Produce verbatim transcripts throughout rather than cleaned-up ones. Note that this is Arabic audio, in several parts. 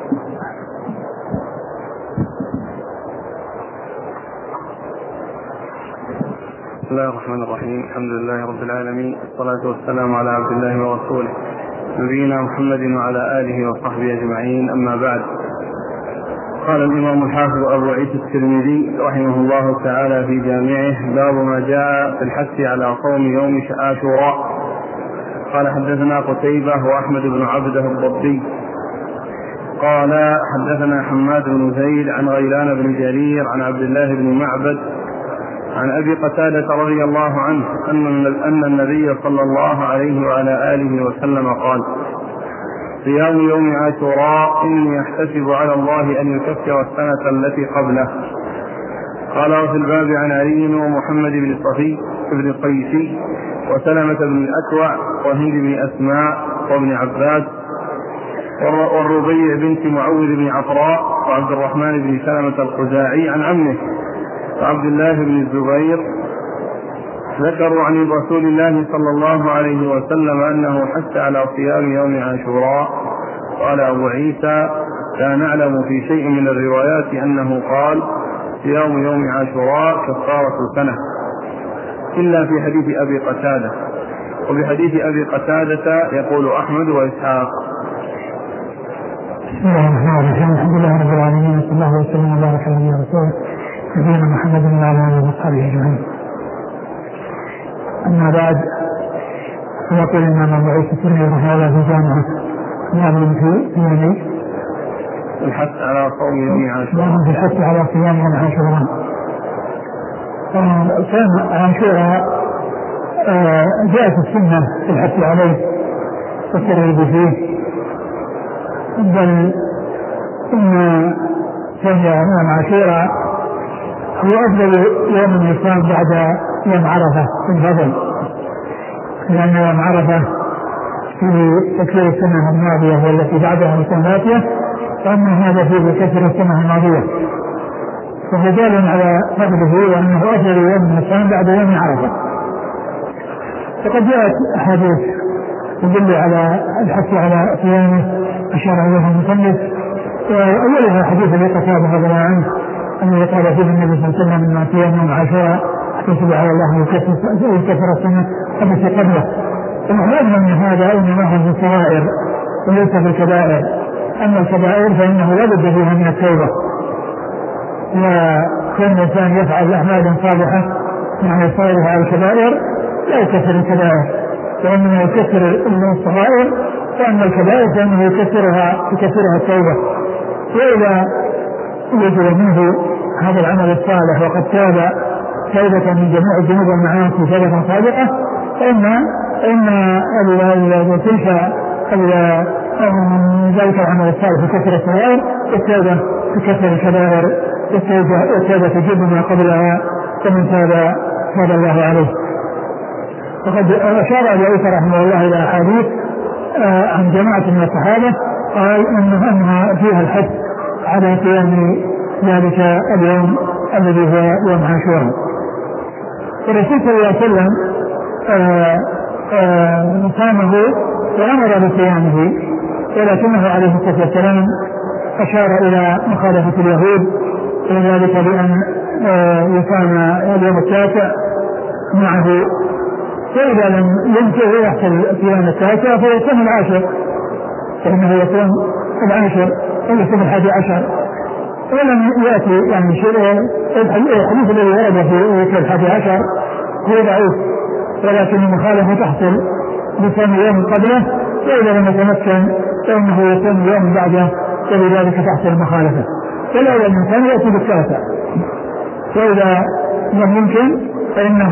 بسم الله الرحمن الرحيم. الحمد لله رب العالمين، والصلاة والسلام على عبد الله ورسوله نبينا محمد وعلى آله وصحبه أجمعين، أما بعد. قال الإمام الحافظ أبو عيسى الترمذي رحمه الله تعالى في جامعه: باب ما جاء في الحث على صوم يوم عاشوراء. قال: حدثنا قتيبة وأحمد بن عبده الضبي قال: حدثنا حماد بن زيد عن غيلان بن جرير عن عبد الله بن معبد عن أبي قتادة رضي الله عنه أن النبي صلى الله عليه وعلى آله وسلم قال: صيام يوم عاشوراء إني أحتسب على الله أن يكفر السنة التي قبله. قال: وفي الباب عن علي ومحمد بن صفي بن قيسي وسلمة بن الأكوع وهند بن أسماء وابن عباس والربيع بنت معوذ بن عفراء وعبد الرحمن بن سلمة الخزاعي عن عمه وعبد الله بن الزبير، ذكروا عن رسول الله صلى الله عليه وسلم أنه حث على صيام يوم عاشوراء. قال أبو عيسى: لا نعلم في شيء من الروايات أنه قال صيام يوم عاشوراء كفارة سنة، إلا في حديث أبي قتادة. وبحديث أبي قتادة يقول أحمد وإسحاق. بسم الله الرحمن الرحيم. الحمد لله رب العالمين، صلى الله وسلم وبارك على نبينا رسوله نبينا محمد وعلى آله وصحبه أجمعين. أما بعد، فيقول الإمام أبو عيسى الترمذي رحمه الله في جامعه: باب في يوم الحث على صوم يوم عاشوراء. في الحث على صيام يوم عاشوراء. صيام عاشوراء جاءت السنة في الحث عليه والترغيب فيه، بل إن صيام يوم عاشوراء هو أفضل يوم يصام بعد يوم عرفة في الفضل، لأن يوم عرفة في تكفير السنة الماضية والتي بعدها السنة، فأما هذا في تكفير السنة الماضية، فهو دال على فضله وأنه أفضل يوم يصام بعد يوم عرفة. فقد جاءت أحاديث تدل على الحث على صيامه أشار إليها المصنف، وأولها حديث أبي قتادة رضي الله عنه أنه قال فيه النبي صلى الله عليه وسلم: من صيام يوم عاشوراء احتسب على الله يكفر السنة التي قبله. ومعلوم أن هذا إنما هو في الصغائر وليس في الكبائر. أما الكبائر فإنه لا بد فيها من التوبة، وكل إنسان يفعل أعمالا صالحة مع إصرارها على الكبائر لا يكفر الكبائر، وإنما يكفر الصغائر، وأما الكبائر فإنه يكفرها يكفرها التوبة. وإذا وجد منه هذا العمل الصالح وقد تاب توبة من جميع الذنوب والمعاصي توبة صادقة، فإن إن تلك ذلك العمل الصالح يكفر الصغائر، والتوبة تكفر الكبائر، والتوبة تجيب ما قبلها، ومن تاب تاب الله عليه. وقد أشار أبو عيسى رحمه الله إلى أحاديث عن جماعة من الصحابة قال أنها فيها الحث على قيام ذلك اليوم الذي هو يوم عاشوراء. الرسول صلى الله عليه وسلم صامه وأمر بصيامه، ولكنه عليه الصلاة والسلام أشار إلى مخالفة اليهود، وذلك بأن يصام اليوم التاسع معه، فإذا لم يمكن يحصل صيام التاسع فيصوم العاشر، فإنه يصوم العاشر ويصوم الحادي عشر. ولم يأتي يعني شيء. الحديث الذي ورد في الحادي عشر هو ضعيف، ولكن المخالفة تحصل بصوم يوم قبله، وإذا لم يتمكن فإنه يصوم يوم بعده، ولذلك تحصل المخالفة. فالأول الإنسان يأتي بالتاسع، وإذا لم يمكن فإنه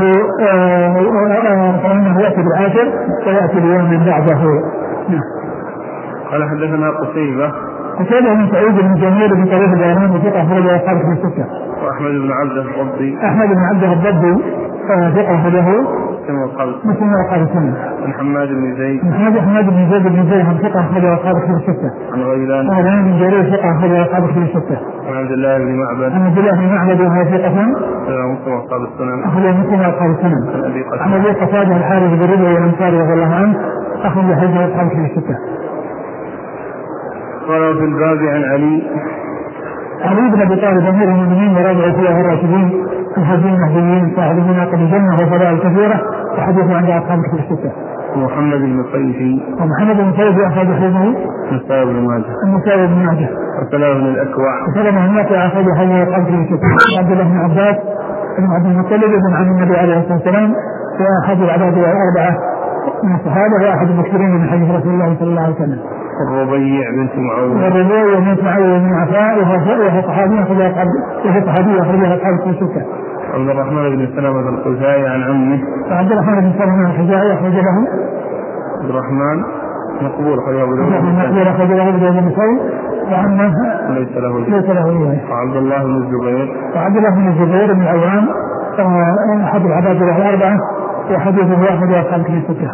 فإنه يأتي بالعاشر ويأتي اليوم من بعده. قال: حدثنا قتيبة قتيبة بن سعيد بن جميل بن طريف الدارمي وثقة أخرجه أصحاب الكتب الستة. وأحمد بن عبده الضبي أحمد بن عبده الضبي ثقة أخرجه مسلم وأصحاب السنة. عن حماد بن زيد محمد حماد بن زيد بن زيد ثقة أخرجه أصحاب الكتب الستة. عن غيلان غيلان بن جرير ثقة أخرجه أصحاب الكتب الستة. عن عبد الله بن معبد عن عبد الله بن معبد وهو ثقة مسلم وأصحاب السنن. أخرجه مسلم وأصحاب السنة. عن أبي قتادة الحارث بن ربيعة الأنصاري رضي الله عنه أخرج حديثه أصحاب الكتب الستة. قال في الباب عن علي علي بن ابي طالب امير المؤمنين ورابع الخلفاء الراشدين الهاديين المهديين صاحب مناقب الجنه وفضائل كثيره وحديثه عند اصحاب الكتب السته. محمد بن طيفي ومحمد بن طيفي اخرج حديثه النسائي بن ماجه النسائي بن ماجه وسلمة بن الاكوع وسلمة بن الاكوع اخرج حديثه اصحاب الكتب السته. عبد الله بن عباس بن عبد المطلب بن عم النبي عليه الصلاه والسلام واحد العباد الاربعه من الصحابه واحد المكثرين من حديث رسول الله صلى الله عليه وسلم. الربيع بنت معوذ الربيع بنت معوذ بن عفاء وهي صحابيه وهي صحابيه اخرجها اصحاب الكتب السته. عبد الرحمن بن سلمة الخزاعي عن عمه عبد الرحمن بن سلمة الخزاعي أخرج له عبد الرحمن مقبول أخرجه أبو داود مقبول أخرج له أبو داود النسائي وعمه ليس له ليس له رواية. وعبد الله بن الزبير وعبد الله بن الزبير بن العوام أحد العباد الأربعة وحديثه واحد وأصحاب الكتب الستة.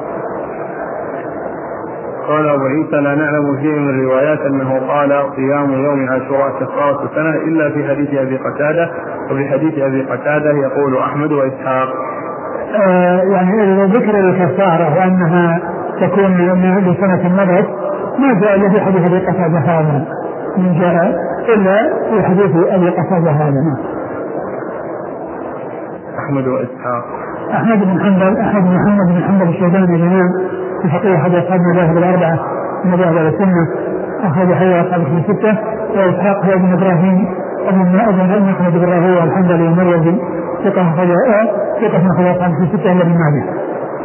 قال أبو عيسى لا نعلم فيه من الروايات أنه قال قيام يوم عاشوراء كفارة السنة إلا في حديث أبي قتادة، وفي حديث أبي قتادة يقول أحمد وإسحاق. آه يعني ذكر الكفارة وأنها تكون لسنة مضت ما جاء إلا في حديث أبي قتادة هذا من جاء إلا في حديث أبي قتادة هذا. أحمد وإسحاق أحمد بن حنبل أحمد بن محمد بن حنبل الشيباني الإمام الفقيه أحد أصحاب المذاهب الأربعة من المذاهب السنة أخرج حديث أصحاب الكتب الستة. وإسحاق هو ابن إبراهيم ابن ابن أحمد بن راهويه الحنبلي المروزي ثقة أخرج ثقة من أخرج أصحاب الكتب الستة إلا ابن ماجه.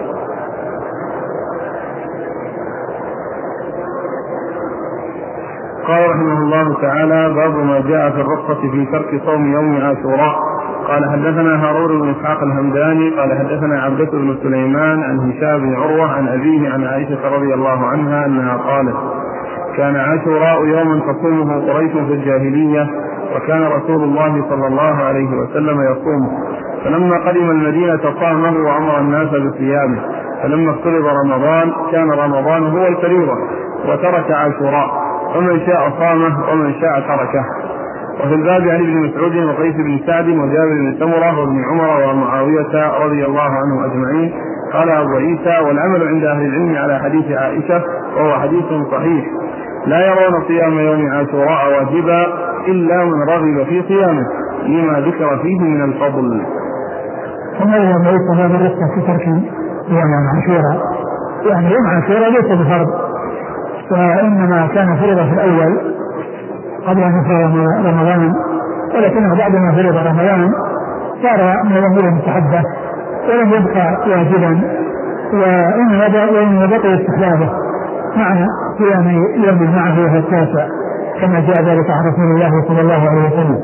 قال رحمه الله تعالى باب ما جاء في الرخصة في ترك صوم يوم عاشوراء. قال حدثنا هارون بن اسحاق الهمداني قال حدثنا عبدة بن سليمان عن هشام بن عروة عن أبيه عن عائشة رضي الله عنها أنها قالت كان عاشوراء يوما تصومه قريش في الجاهلية وكان رسول الله صلى الله عليه وسلم يصومه، فلما قدم المدينة صامه وأمر الناس بصيامه، فلما افترض رمضان كان رمضان هو الفريضة وترك عاشوراء، ومن شاء صامه ومن شاء تركه. وفي الباب عن ابن مسعود وقيس بن سعد وجابر بن سمرة وابن عمر ومعاوية رضي الله عنهم أجمعين. قال أبو عيسى والعمل عند أهل العلم على حديث عائشة وهو حديث صحيح، لا يرون صيام يوم عاشوراء واجبا إلا من رغب في صيامه لما ذكر فيه من الفضل. ثم يوم عيسى هذا الرخصة في ترك يوم عاشوراء، يعني يوم عاشوراء ليس بفرض، وإنما كان فرض في الأول قبل أن يفرض رمضان، ولكنه بعد ما فرض رمضان صار من الأمور المستحبة ولم يبقى واجبا، وإنما بقي استحبابه مع صيام يوم معه وهو التاسع كما جاء ذلك عن رسول الله صلى الله عليه وسلم.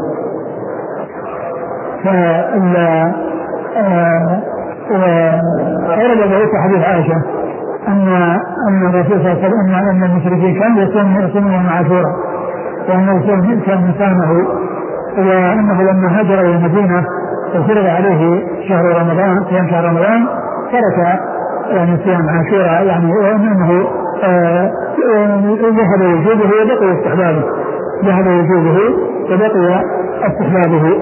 وأورد ذلك حديث عائشة أن أن الرسول صلى الله عليه وسلم أن المشركين كانوا يصومون يوم عاشوراء وأنه كان مكانه، وأنه لما هاجر إلى المدينة وفرض عليه شهر رمضان صيام شهر رمضان ترك يعني صيام عاشوراء، يعني وأنه ذهب وجوده وبقي استحبابه ذهب وجوده وبقي استحبابه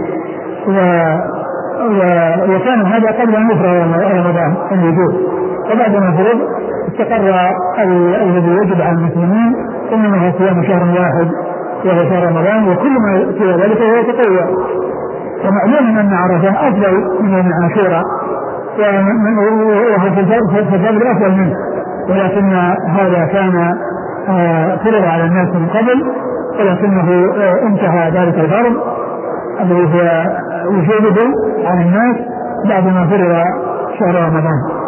وكان هذا قبل أن يفرض رمضان الوجوب، وبعدما فرض استقر الذي يجب على المسلمين إنما هو صيام شهر واحد وهو شهر رمضان، وكل ما سوى ذلك هو تطوع. ومعلوم أن عرفة أفضل من عاشوراء وهو في الفضل أفضل منه، ولكن هذا كان فرض على الناس من قبل، ولكنه انتهى ذلك الفرض الذي هو وجوده على الناس بعد ما فرض شهر رمضان.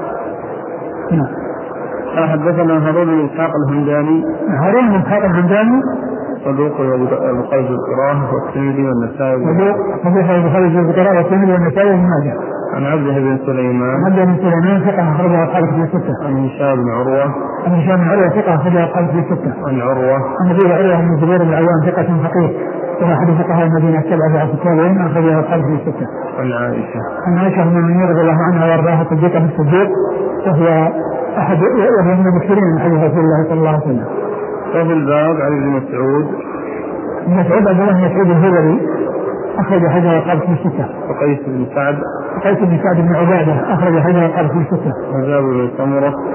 حدثنا هارون بن اسحاق الهمداني هارون بن اسحاق الهمداني صدوق البخاري في القراءة والترمذي والنسائي صدوق البخاري في القراءة والترمذي والنسائي وابن ماجه. عن عبده بن سليمان عبده بن سليمان ثقة أخرجها أصحاب الكتب الستة. عن هشام بن عروة عن هشام بن عروة ثقة أخرجها أصحاب الكتب الستة. عن عروة عن أبي عروة بن الزبير بن العوام ثقة فقيه وأحد فقهاء المدينة السبعة في التابعين أخرجها أصحاب الكتب الستة. عن عائشة عن عائشة بن المؤمنين رضي الله عنها وأرضاها صديقة بن الصديق، وهو أحد وهو من المكثرين من حديث رسول الله صلى الله عليه وسلم. وفي الباب عن ابن مسعود مسعود عبد الله بن مسعود الهذلي أخرج حديث أصحاب الكتب الستة. وقيس بن سعد قيس بن سعد بن عبادة أخرج حديث أصحاب الكتب الستة. وجابر بن سمرة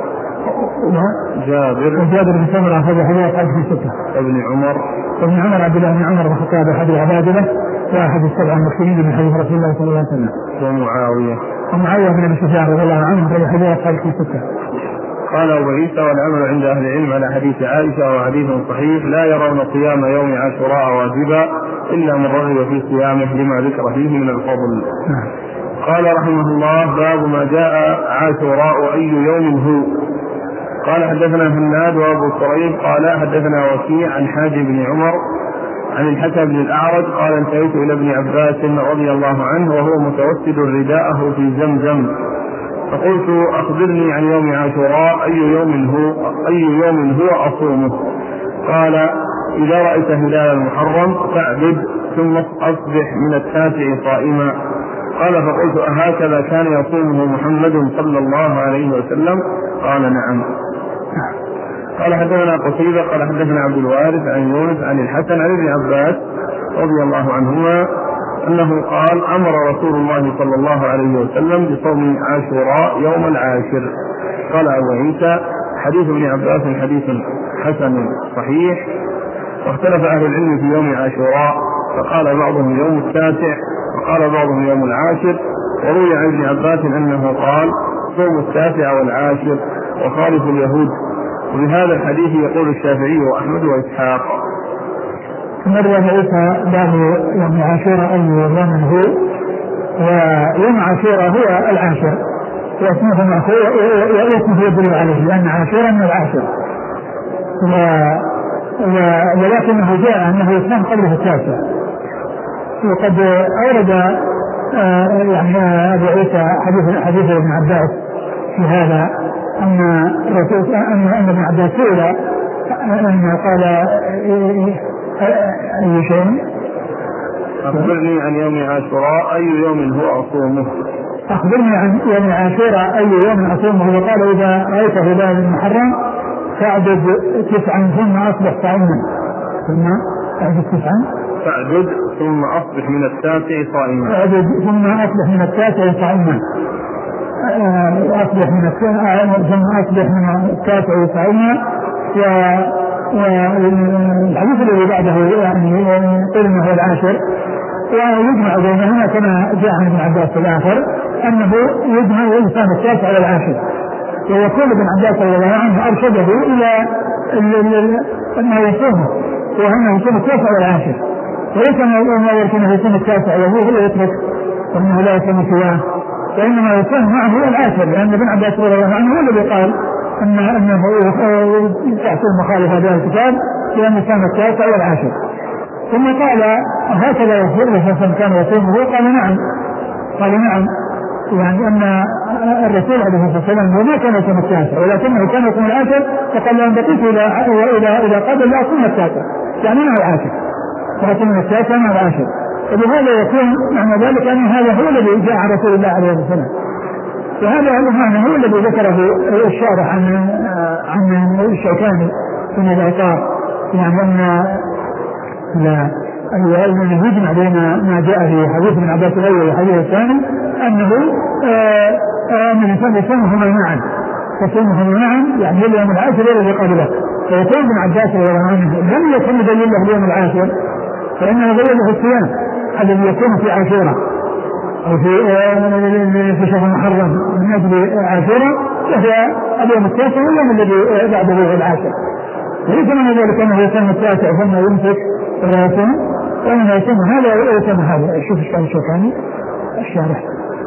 جابر وجابر بن سمرة أخرج حديث أصحاب في ستة. ابن عمر ابن عمر عبد الله بن عمر بن الخطاب أحد العبادلة وأحد السبع المكثرين من حديث رسول الله صلى الله عليه وسلم. ومعاوية ومعاوية بن أبي سفيان رضي الله عنه أخرج حديث أصحاب في ستة. قال أبو عيسى والعمل عند أهل العلم على حديث عائشة وحديث صحيح لا يرون صيام يوم عاشوراء واجبا إلا من رغب في صيامه لما ذكر فيه من الفضل. قال رحمه الله باب ما جاء عاشوراء أي يوم هو. قال حدثنا هناد وابو كريب قال حدثنا وكيع عن حاجب بن عمر عن الحسن بن الأعرج قال انتهيت إلى ابن عباس رضي الله عنه وهو متوسد رداءه في زمزم فقلت أخبرني عن يوم عاشوراء أي يوم هو أي يوم هو أصومه. قال إذا رأيت هلال المحرم فاعبد ثم أصبح من التاسع صائما. قال فقلت أهكذا كان يصومه محمد صلى الله عليه وسلم؟ قال نعم. قال حدثنا قتيبة قال حدثنا عبد الوارث عن يونس عن الحسن عن ابن عباس رضي الله عنهما أنه قال أمر رسول الله صلى الله عليه وسلم بصوم عاشوراء يوم العاشر. قال أبو عيسى حديث ابن عباس حديث حسن صحيح. واختلف أهل العلم في يوم عاشوراء فقال بعضهم يوم التاسع وقال بعضهم يوم العاشر. وروي عن ابن عباس أنه قال صوم التاسع والعاشر وخالف اليهود. وبهذا الحديث يقول الشافعي وأحمد وإسحاق. مر عيسى باب يوم عاشوراء أي يوم هو. ويوم عاشوراء هو العاشر واسمه مأخوذ واسمه يدل عليه لأن عاشوراء من العاشر ولكنه جاء أنه يصوم قبله التاسع. وقد أورد يعني أبو عيسى حديث حديث ابن عباس في هذا أن الرسول أن ابن عباس سئل أن قال أي شيء أخبرني عن يوم عاشوراء أي يوم هو أصومه. أخبرني عن يوم عاشوراء أي يوم أصومه. وقال إذا رأيت هلال المحرم فاعدد تسعا ثم أصبح صائما. ثم أعدد تسعا فاعدد ثم أصبح من التاسع صائما. فاعدد ثم أصبح من التاسع صائما. أصبح من التاسع ثم أصبح من التاسع صائما. والحديث الذي بعده يعني يقول انه هو العاشر ويجمع بينهما كما جاء عن ابن عباس في الاخر انه يجمع الانسان التاسع والعاشر. ويقول ابن عباس رضي الله عنه ارشده الى انه يصومه وانه يصوم التاسع والعاشر وليس انه يكون يصوم التاسع وهو هو يترك وانه لا يصوم سواه وانما يصوم معه العاشر لان ابن عباس رضي الله عنه هو الذي قال أن أنه تحصل مخالفة هذا الكتاب لأن كان التاسع والعاشر. ثم قال هكذا يصوم كان يصومه. قال نعم قال نعم يعني أن الرسول عليه الصلاة والسلام وما كان يصوم التاسع ولكنه كان يصوم العاشر. فقال لأن بقيت إلى إلى إلى قبل لا أصوم التاسع يعني مع العاشر فأصوم التاسع مع العاشر. وبهذا يكون معنى ذلك أن هذا هو الذي جاء رسول الله عليه الصلاة والسلام. وهذا المعنى هو الذي ذكره الشارح عن عن الشوكاني من العقاب يعني أن لا أن يجمع بين ما جاء في حديث ابن عباس الأول والحديث الثاني أنه أن الإنسان يصومهما معا يصومهما معا يعني اليوم العاشر الذي قبله. فيقول ابن عباس رضي الله عنه لم يكن دليل له اليوم العاشر فإنه دليل له الصيام الذي يكون في عاشوراء أو في في شهر محرم من أجل عاشوراء وهو اليوم التاسع واليوم الذي بعده هو العاشر. ليس من ذلك أنه يصوم التاسع ثم يمسك ولا يصوم وإنما يصوم هذا ويصوم هذا. شوف الشيخ الشوكاني الشارح.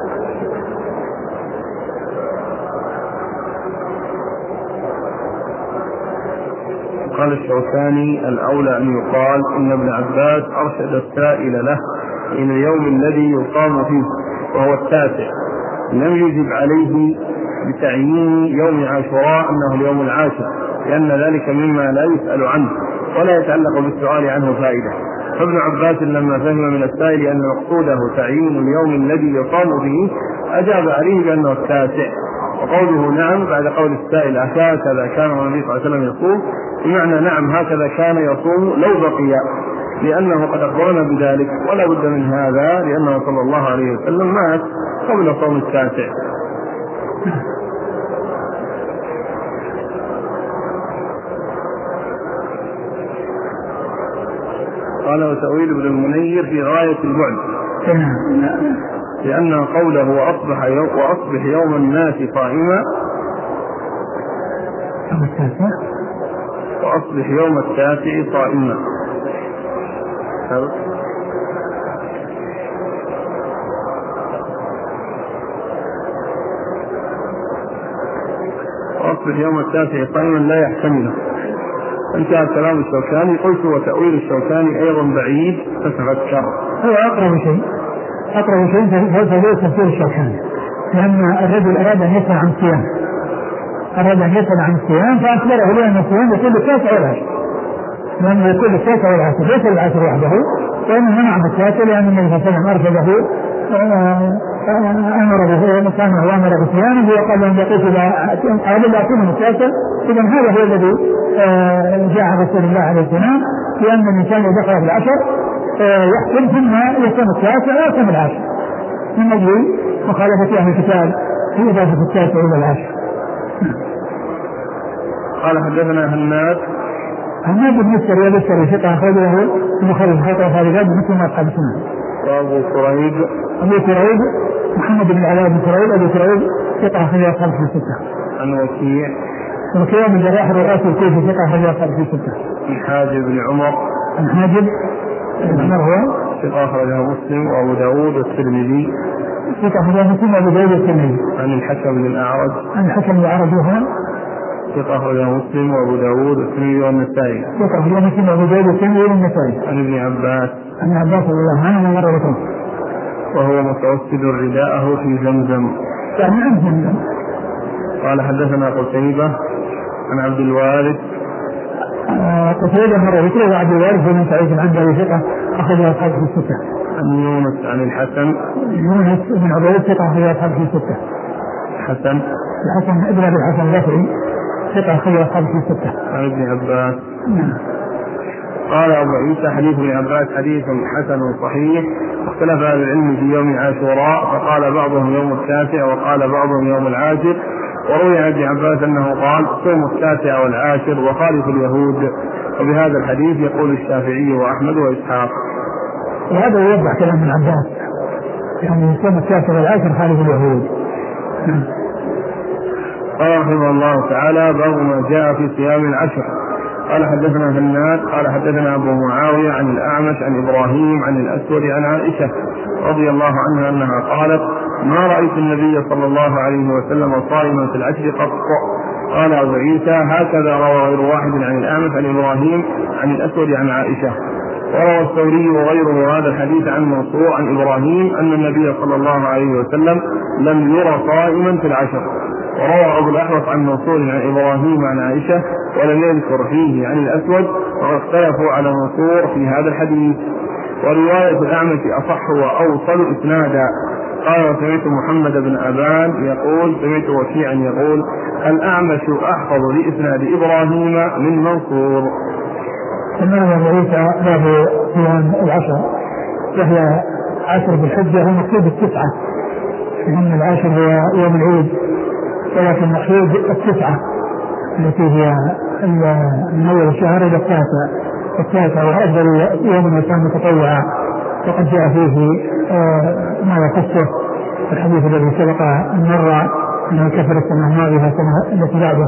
قال الشوكاني الأولى أن يقال إن ابن عباس أرشد السائل له إلى اليوم الذي يقام فيه وهو التاسع لم يجب عليه بتعيين يوم عاشوراء أنه اليوم العاشر لأن ذلك مما لا يسأل عنه ولا يتعلق بالسؤال عنه فائدة. فابن عباس لما فهم من السائل أن مقصوده تعيين اليوم الذي يقام فيه أجاب عليه بأنه التاسع. وقوله نعم بعد قول السائل هكذا كان النبي صلى الله عليه وسلم يصوم بمعنى نعم هكذا كان يصوم لو بقي لأنه قد أخبرنا بذلك ولا بد من هذا لأنه صلى الله عليه وسلم مات قبل صوم التاسع. قال وتأويل ابن المنير في غاية البعد، لأن قوله وأصبح يوم, وأصبح يوم الناس صائما وأصبح يوم التاسع صائما وأصبح يوم التاسع صائما لا يحتمله. انتهى كلام الشوكاني. قلت وتأويل الشوكاني أيضا بعيد فتفكر. هو أقرب شيء أقرب شيء فهو تفسير الشوكاني، لأن الرجل أراد أن يسأل عن الصيام أراد أن يسأل عن الصيام فأخبره لأن الصيام يكون التاسع والعاشر، لأنه يكون التاسع والعاشر ليس العاشر وحده، وإنه منع التاسع لأن النبي صلى الله عليه وسلم أرشده أمر به مكانه وأمر بصيامه وقال أن يقول قال لا أكون التاسع. إذا هذا هو الذي جاء رسول الله عليه السلام، لأن الإنسان يدخل في العشر يحكم ثم يكون التاسع ويكون العاشر من أجل مخالفة أهل الكتاب في إضافة التاسع إلى العاشر. قال حدثنا هناد هناد بن السري والسري ثقة أخرجه المخالف خطأ خارجات مثل ما قال سنة. وأبو كريب أبو كريب محمد بن العلاء بن كريب أبو كريب ثقة أخرجه أصحاب في ستة. عن وكيع وكيع بن جراح الرؤاسي الكوفي ثقة أخرجه أصحاب في ستة. عن حاجب بن عمر عن حاجب بن عمر هو ثقة أخرجه مسلم وأبو داود والترمذي ثقة أخرجه مسلم وأبو داود والترمذي. عن الحكم بن الأعرج عن الحكم بن الأعرج وهو ثقة أخرجه مسلم وأبو داود والترمذي والنسائي. ثقة أخرجه مسلم وأبو داود والترمذي والنسائي. عن ابن عباس عن عباس رضي الله عنه مرة لكم وهو متوسد رداءه في زمزم. يعني عن زمزم. قال حدثنا قتيبة عن عبد الوارث قتيبة مرة ذكره وعبد الوارث بن سعيد عن أبي ثقة أخرجه أصحاب في الستة. عن يونس عن الحسن يونس بن عبيد ثقة أخرجه أصحاب في الستة. حسن الحسن ابن أبي الحسن البصري ثقة أخرجه أصحاب في الستة. عن ابن عباس. قال أبو عيسى حديث ابن عباس حديث حسن صحيح، واختلف أهل العلم في يوم عاشوراء، فقال بعضهم يوم التاسع وقال بعضهم يوم العاشر. وروي عن ابن عباس أنه قال صوم التاسع والعاشر وخالف اليهود. وبهذا الحديث يقول الشافعي وأحمد وإسحاق. وهذا يوضح كلام ابن عباس، يعني صوم التاسع والعاشر خالف اليهود. قال رحمه الله تعالى باب ما جاء في صيام العشر. قال حدثنا هناد قال حدثنا أبو معاوية عن الأعمش عن إبراهيم عن الأسود عن عائشة رضي الله عنها أنها قالت ما رأيت النبي صلى الله عليه وسلم صائما في العشر قط. قال أبو عيسى هكذا روى غير واحد عن الأعمش عن إبراهيم عن الأسود عن عائشة. وروى الثوري وغيره هذا الحديث عن منصور عن إبراهيم أن النبي صلى الله عليه وسلم لم يرى صائما في العشر. وروى أبو الأحوص عن منصور عن إبراهيم عن عائشة ولم يذكر فيه عن الأسود، واختلفوا على منصور في هذا الحديث. ورواية الأعمش أصح وأوصل إسنادا. قال وسمعت محمد بن أبان يقول سمعت وكيعا يقول الأعمش أحفظ لإسناد إبراهيم من منصور. إنما يريد باب صيام العشر وهي عشر بالحجة هو مقصود التسعة، لأن العاشر هو يوم العيد، ولكن المقصود التسعة التي هي من أول الشهر إلى التاسع. التاسع وأفضل يوم الإنسان متطوعا، وقد جاء فيه ما يخصه الحديث الذي سبق مرة أنه كفر السنة الماضية والسنة التي بعده.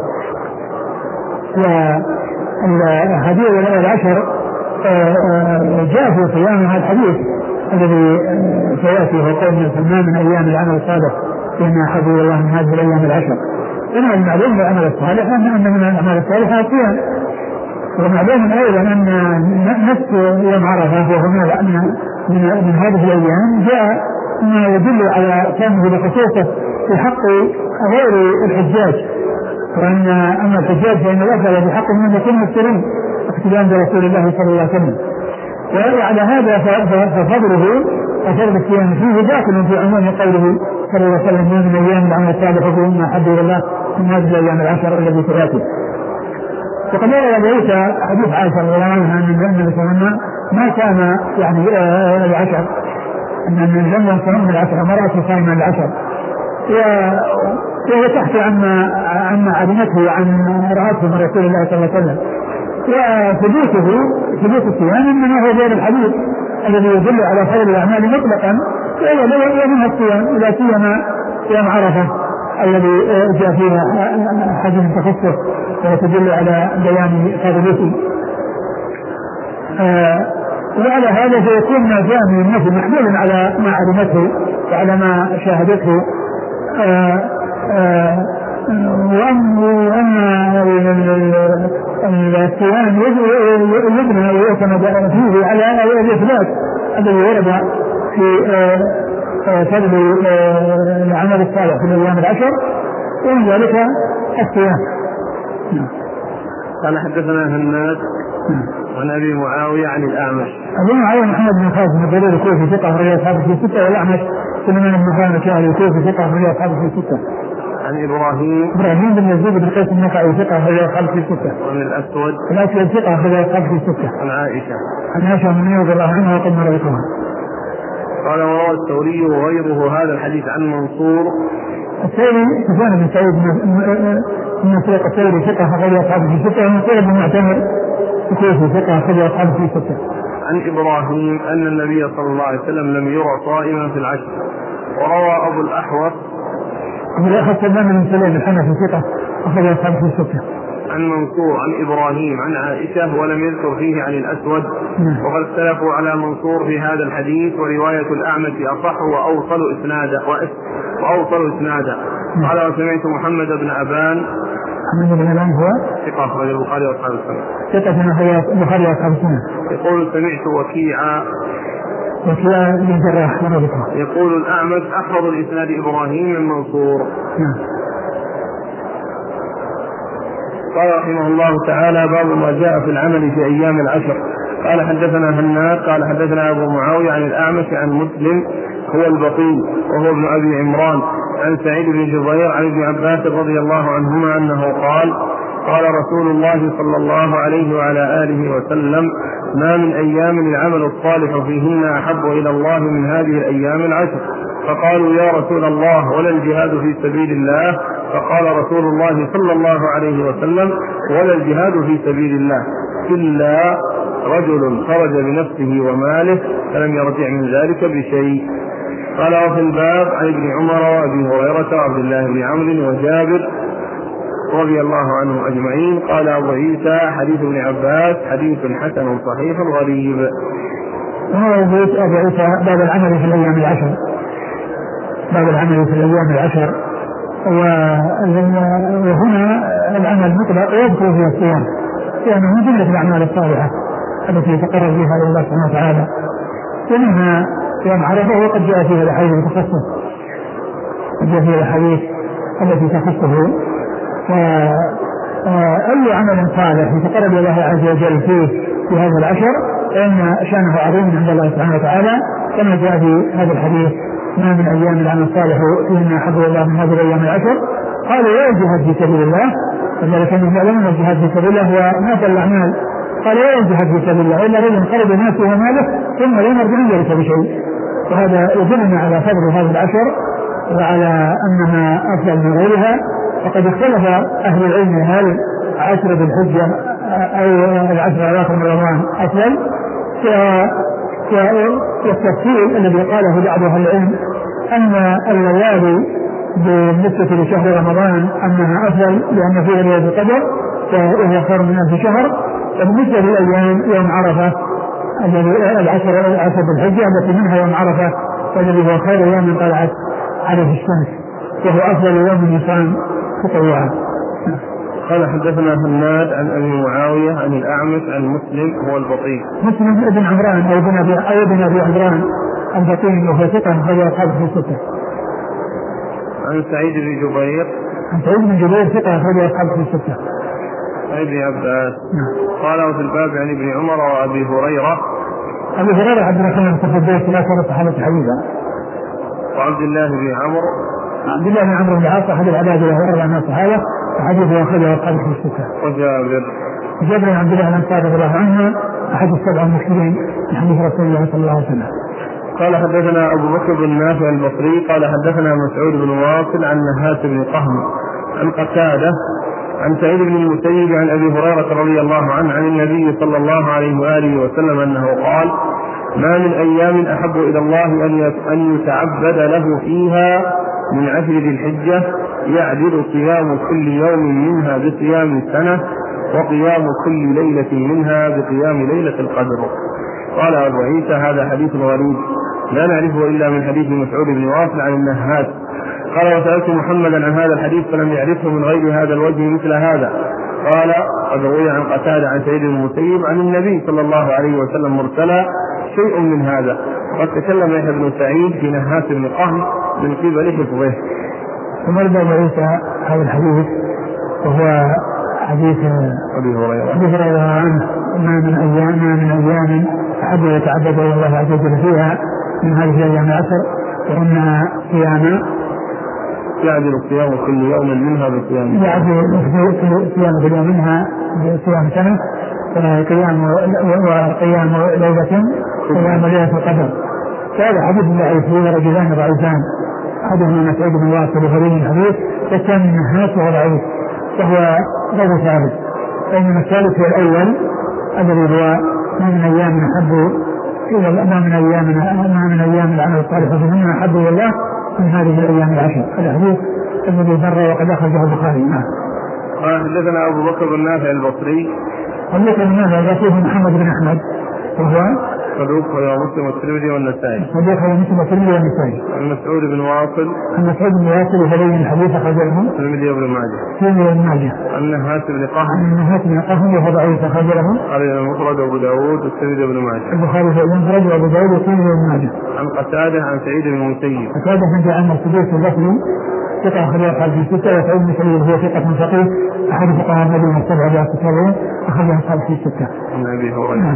والحديث العشر جاء في صيام هذا الحديث الذي سيأتي هو قول من سلمان من أيام العمل الصالح إن حفظ الله من هذه الأيام العشر. إنه المعلوم من العمل الصالح أن من الأعمال الصالحة الصيام، ومعلوم أيضا أن نفس يوم عرفة وهو من, من هذه الأيام جاء ما يدل على كونه بخصوصه في حق غير الحجاج، وأن أما الحجاج فإن الأفضل بحق من يكون مفترين اقتداء برسول الله صلى الله عليه وسلم. وعلى هذا ففضله وفضل الصيام فيه داخل في عموم قوله صلى الله عليه وسلم من أيام العمل الصالح فيهن أحب إلى الله من هذه الأيام العشر التي تأتي. وقد روى أبو عيسى حديث عائشة رضي الله عنها أن النبي صلى الله عليه وسلم ما كان يعني العشر أن من لم يصوم من العشر مرة صام العشر، وهو تحكي عما عما علمته عن رأته من رسول الله صلى الله عليه وسلم. وثبوته ثبوت الصيام انما هو غير الحديث الذي يدل على فضل الاعمال مطلقا، وهو منها الصيام، لا سيما صيام عرفه الذي جاء فيها حديث تخصص وتدل على بيان فضله. آه وعلى هذا فيكون ما جاء من النفي محمولا على ما علمته وعلى ما شاهدته. آه آه وأن الصيام يبنى ويعتمد فيه على الإثبات الذي ورد في فضل العمل الصالح في الأيام العشر، ومن ذلك الصيام. قال حدثنا هناد عن أبي معاوية عن الأعمش. أبي معاوية محمد بن خالد بن جرير الكوفي ثقة أخرجه أصحابه في ستة، والأعمش سليمان بن خالد الشاعري الكوفي ثقة أخرجه أصحابه في ستة. عن إبراهيم إبراهيم بن يزيد بن قيس النخعي ثقة أخرجه أصحابه في ستة. عن الأسود الأسود ثقة أخرجه أصحابه في ستة. عن عائشة عن عائشة من رضي الله عنها وقد مرتها. قال وروى الثوري وغيره هذا الحديث عن منصور. الثوري سفيان بن سعيد من مسروق الثوري ثقة أخرجه أصحابه في ستة. ومنصور بن معتمر الكوفي ثقة أخرجه أصحابه في ستة. عن إبراهيم أن النبي صلى الله عليه وسلم لم يرى صائما في العشر. وروى أبو الأحوص أبو الأحوص سلمان بن سليم الحنفي ثقة أخرجه أصحابه في ستة. عن منصور عن إبراهيم عن عائشة ولم يذكر فيه عن الأسود. وقد اختلفوا على منصور في هذا الحديث، ورواية الأعمش أصح وأوصل إسنادا وأوصل إسنادا. قال وسمعت محمد بن أبان. محمد بن أبان هو ثقة أخرج البخاري وأصحاب السنة. ثقة أخرج البخاري وأصحاب السنة. يقول سمعت وكيعا وكيعا بن جراح يقول الأعمش أحفظ الإسناد إبراهيم من منصور. قال رحمه الله تعالى باب ما جاء في العمل في أيام العشر. قال حدثنا هناد قال حدثنا أبو معاوية عن الأعمش عن مسلم هو البطيء وهو ابن أبي عمران عن سعيد بن جبير عن ابن عباس رضي الله عنهما أنه قال قال رسول الله صلى الله عليه وعلى آله وسلم ما من أيام العمل الصالح فيهن أحب إلى الله من هذه الأيام العشر. فقالوا يا رسول الله ولا الجهاد في سبيل الله؟ فقال رسول الله صلى الله عليه وسلم ولا الجهاد في سبيل الله إلا رجل خرج بنفسه وماله فلم يرجع من ذلك بشيء. قال وفي الباب عن ابن عمر وابي هريرة وعبد الله بن عمرو وجابر رضي الله عنهم أجمعين. قال أبو عيسى حديث ابن عباس حديث حسن صحيح غريب. وهو بيت أبو عيسى باب العمل في الأيام العشر باب العمل في الأيام العشر وهنا العمل مطلق ويذكر فيه الصيام لأنه من جملة الأعمال الصالحة التي يتقرب بها إلى الله سبحانه وتعالى، ومنها يوم عرفه وقد جاء فيه الأحاديث التخصص جاء فيه الأحاديث التي تخصه. فأي عمل صالح يتقرب إلى الله عز وجل فيه في هذا العشر فإن شأنه عظيم عند الله سبحانه وتعالى، كما جاء في هذا الحديث ما من أيام العمل الصالح فيهن أحب إلى الله من هذه الأيام العشر. قالوا ولا الجهاد في سبيل الله، فذلك أنهم يعلمون الجهاد في سبيل الله هو نافع الأعمال. قال ولا الجهاد في سبيل الله إلا رجل خرج نفسه وماله ثم لا يرجع من ذلك بشيء. وهذا يدلنا على فضل هذه العشر وعلى أنها أفضل من غيرها. وقد اختلف أهل العلم هل عشر ذي الحجة أو العشر الأواخر من رمضان أفضل، والتفصيل الذي قاله بعض أهل العلم أن الليالي بالنسبة لشهر رمضان أنها أفضل لأن فيها ليلة القدر وهي خير من ألف شهر. وبالنسبة للأيام يوم عرفة الذي العشر العشر بالحجة التي منها يوم عرفة والذي هو خير يوم طلعت عليه الشمس وهو أفضل يوم يصام تطوعا. قال حدثنا هناد عن أبي معاوية عن الأعمش عن مسلم هو البطيء مسلم ابن عمران أو ابن أبي أو ابن أبي عمران البطيء وهو ثقة خرج أصحابه في الستة. عن سعيد بن جبير عن سعيد بن جبير ثقة خرج أصحابه في الستة. ابن عباس قال وفي الباب عن ابن عمر وأبي هريرة. أبي هريرة عبد الرحمن بن الصديق لا كان صحابة حديثا. وعبد الله بن عمرو عبد الله بن عمرو بن العاص أحد العباد له أربع من الصحابة وحديثه أخرجه أصحابه في الستة. وجابر جابر بن عبد الله الأنصاري رضي الله عنه أحد السبع المسلمين من حديث رسول الله صلى الله عليه وسلم. قال حدثنا أبو بكر بن نافع البصري قال حدثنا مسعود بن واصل عن نهاس بن قهم عن قتادة عن سعيد بن المسيب عن أبي هريرة رضي الله عنه عن النبي صلى الله عليه وآله وسلم أنه قال: ما من أيام أحب إلى الله أن يتعبد له فيها من عشر ذي الحجة يعدل صيام كل يوم منها بصيام سنة وقيام كل ليلة منها بقيام ليلة القدر. قال أبو عيسى: هذا حديث غريب لا نعرفه إلا من حديث مسعود بن واصل عن النهاس. قال: وسألت محمدا عن هذا الحديث فلم يعرفه من غير هذا الوجه مثل هذا. قال: قد روي عن قتادة عن سعيد بن المسيب عن النبي صلى الله عليه وسلم مرسلا شيء من هذا. وقد تكلم يحيى بن سعيد في نهاس بن قهم من قبل حفظه. ثم رد أبو عيسى هذا الحديث وهو حديث أبي هريرة أبي هريرة عنه: ما من أيام ما من أيام أحب يتعبد إلى الله عز وجل فيها من هذه الأيام العشر وأن صيام يعدل الصيام كل يوم منها بصيام يعدل الصيام كل يوم منها بصيام سنة وقيام وقيام ليلة قيام ليلة القدر. هذا حديث ضعيف فيه رجلان ضعيفان، أحدهما مسعود بن واصل وهذين الحديث، والثاني النهاس وهو ضعيف وهو غير ثابت. بينما الثالث هو الأول الذي هو ما من أيام أحب إلى ما من أيام ما من أيام العمل الصالح فمما أحب إلى الله من هذه الأيام العشر. الحديث الذي مر وقد أخرجه البخاري. قال: حدثنا أبو بكر بن نافع البصري. أبو بكر بن نافع فيه محمد بن أحمد وهو صدوق رواه مسلم والترمذي والنسائي. صدوق رواه مسلم والترمذي والنسائي. عن مسعود بن واصل. عن مسعود بن واصل وهذين الحديث أخرجه الترمذي وابن ماجه. الترمذي وابن ماجه. عن نهاس بن قهم. عن نهاس بن قهم وهو ضعيف أخرجه قال المفرد أبو داود والترمذي وابن ماجه. البخاري في المفرد وأبو داود والترمذي وابن ماجه. عن قتادة عن سعيد بن المسيب. قتادة بن عن السدوسي البصري ثقة أخرجه أصحاب الستة، وسعيد بن مسيب هو ثقة فقيه أحد فقهاء المدينة السبعة والتابعين أخرجه أصحاب الستة. عن أبي هريرة.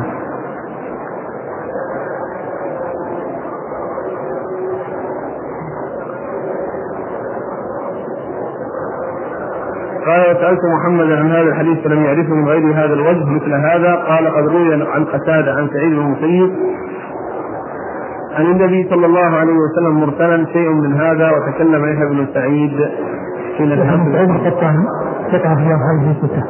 قال: وسألت محمدا عن هذا الحديث فلم يعرفه من غير هذا الوجه مثل هذا. قال: قد روي عن قتادة عن سعيد بن المسيب عن النبي صلى الله عليه وسلم مرسلا شيء من هذا. وتكلم يحيى بن سعيد حين سعيد القطان ثقة في أصحاب الستة.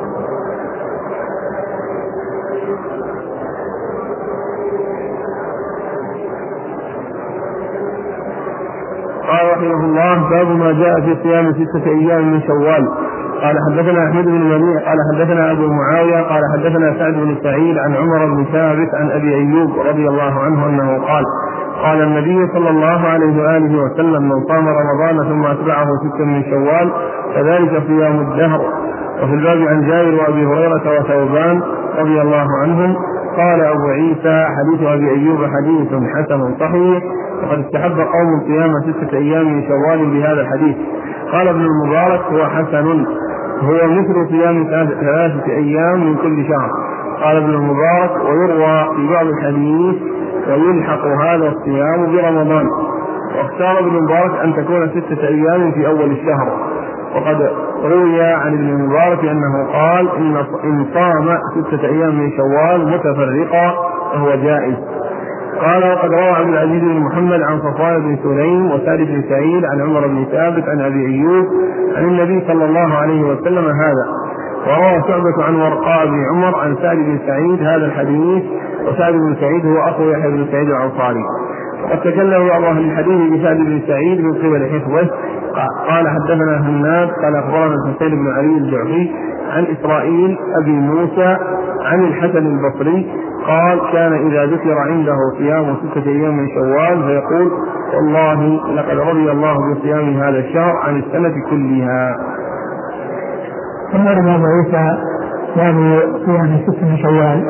قال رحمه الله: باب ما جاء في صيام ستة أيام من شوال. قال: حدثنا أحمد بن منيع قال حدثنا أبو معاوية قال حدثنا سعد بن سعيد عن عمر بن ثابت عن أبي أيوب رضي الله عنه أنه قال: قال النبي صلى الله عليه وآله وسلم: من صام رمضان ثم أتبعه ستا من شوال فذلك صيام الدهر. وفي الباب عن جابر وأبي هريرة وثوبان رضي الله عنهم. قال أبو عيسى: حديث أبي أيوب حديث حسن صحيح، وقد استحب قوم صيام ستة أيام من شوال بهذا الحديث. قال ابن المبارك: هو حسن، هو مثل صيام ثلاثة أيام من كل شهر. قال ابن المبارك: ويروى في بعض الحديث ويلحق هذا الصيام برمضان. واختار ابن المبارك أن تكون ستة أيام في أول الشهر. وقد روي عن ابن المبارك أنه قال: إن صام ستة أيام من شوال متفرقا فهو جائز. قال: وقد روى عبد العزيز بن محمد عن صفوان بن سليم وسعد بن سعيد عن عمر بن ثابت عن أبي أيوب عن النبي صلى الله عليه وسلم هذا. وروى شعبة عن ورقاء بن عمر عن سعد بن سعيد هذا الحديث، وسعد بن سعيد هو أخو يحيى بن سعيد الأنصاري. وقد تكلم بعض أهل الحديث بسعد بن سعيد من قبل حفظه. قال: حدثنا هناد قال أخبرنا الحسين بن علي الجعفي عن إسرائيل أبي موسى عن الحسن البصري قال: كان إذا ذكر عنده صيام ستة أيام من شوال فيقول: والله لقد رضي الله بصيام هذا الشهر عن السنة كلها. ثم رضي أبو عيسى باب صيام ستة من شوال.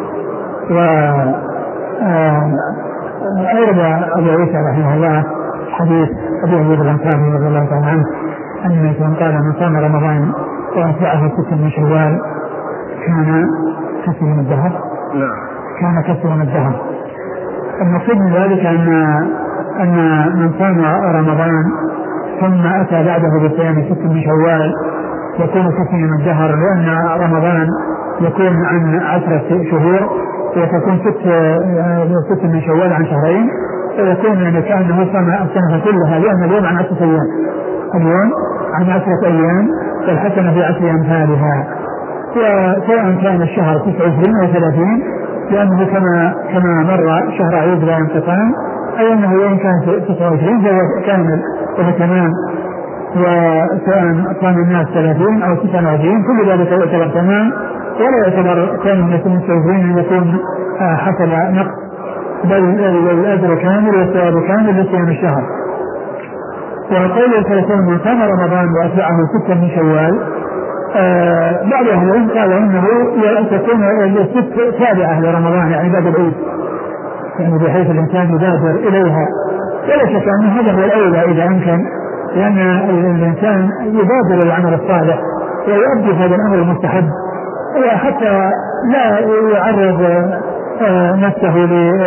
وأورد أبو عيسى رحمه الله حديث أبي أيوب الأنصاري رضي الله تعالى عنه أن من قال: من صام رمضان وأتبعه ستة من شوال كان كسر من الدهر. نعم. كان كسر من الدهر. المقصود من ذلك أن أن من صام رمضان ثم أتى بعده بصيام ستة من شوال يكون كسر من الدهر، لأن رمضان يكون عن عشرة شهور وتكون ست من شوال عن شهرين، فيكون يعني كأنه صام السنة كلها، لأن اليوم عن عشرة أيام اليوم عن عشرة أيام والحسنة بعشر أمثالها. وسواء كان الشهر تسعة وعشرين أو ثلاثين لأنه كما كما مر شهر عيد لا انقطاع، أي أنه وإن كان تسعة وعشرين فهو كامل وهو تمام، وسواء كان الناس ثلاثين أو تسعة وعشرين كل ذلك يعتبر تمام، ولا يعتبر كان الناس تسعة وعشرين أن يكون حصل نقص، بل الأجر كامل والثواب كامل لصيام الشهر. وقول ثلاثين من صام رمضان وأتبعه ستة من شوال، آه بعض أهل العلم قال إنه تكون الست تابعة لرمضان يعني بعد العيد، يعني بحيث الإنسان يبادر إليها، ولا شك أن هذا هو الأولى إذا أمكن، لأن الإنسان يبادر العمل الصالح ويؤدي هذا الأمر المستحب، وحتى لا يعرض آه نفسه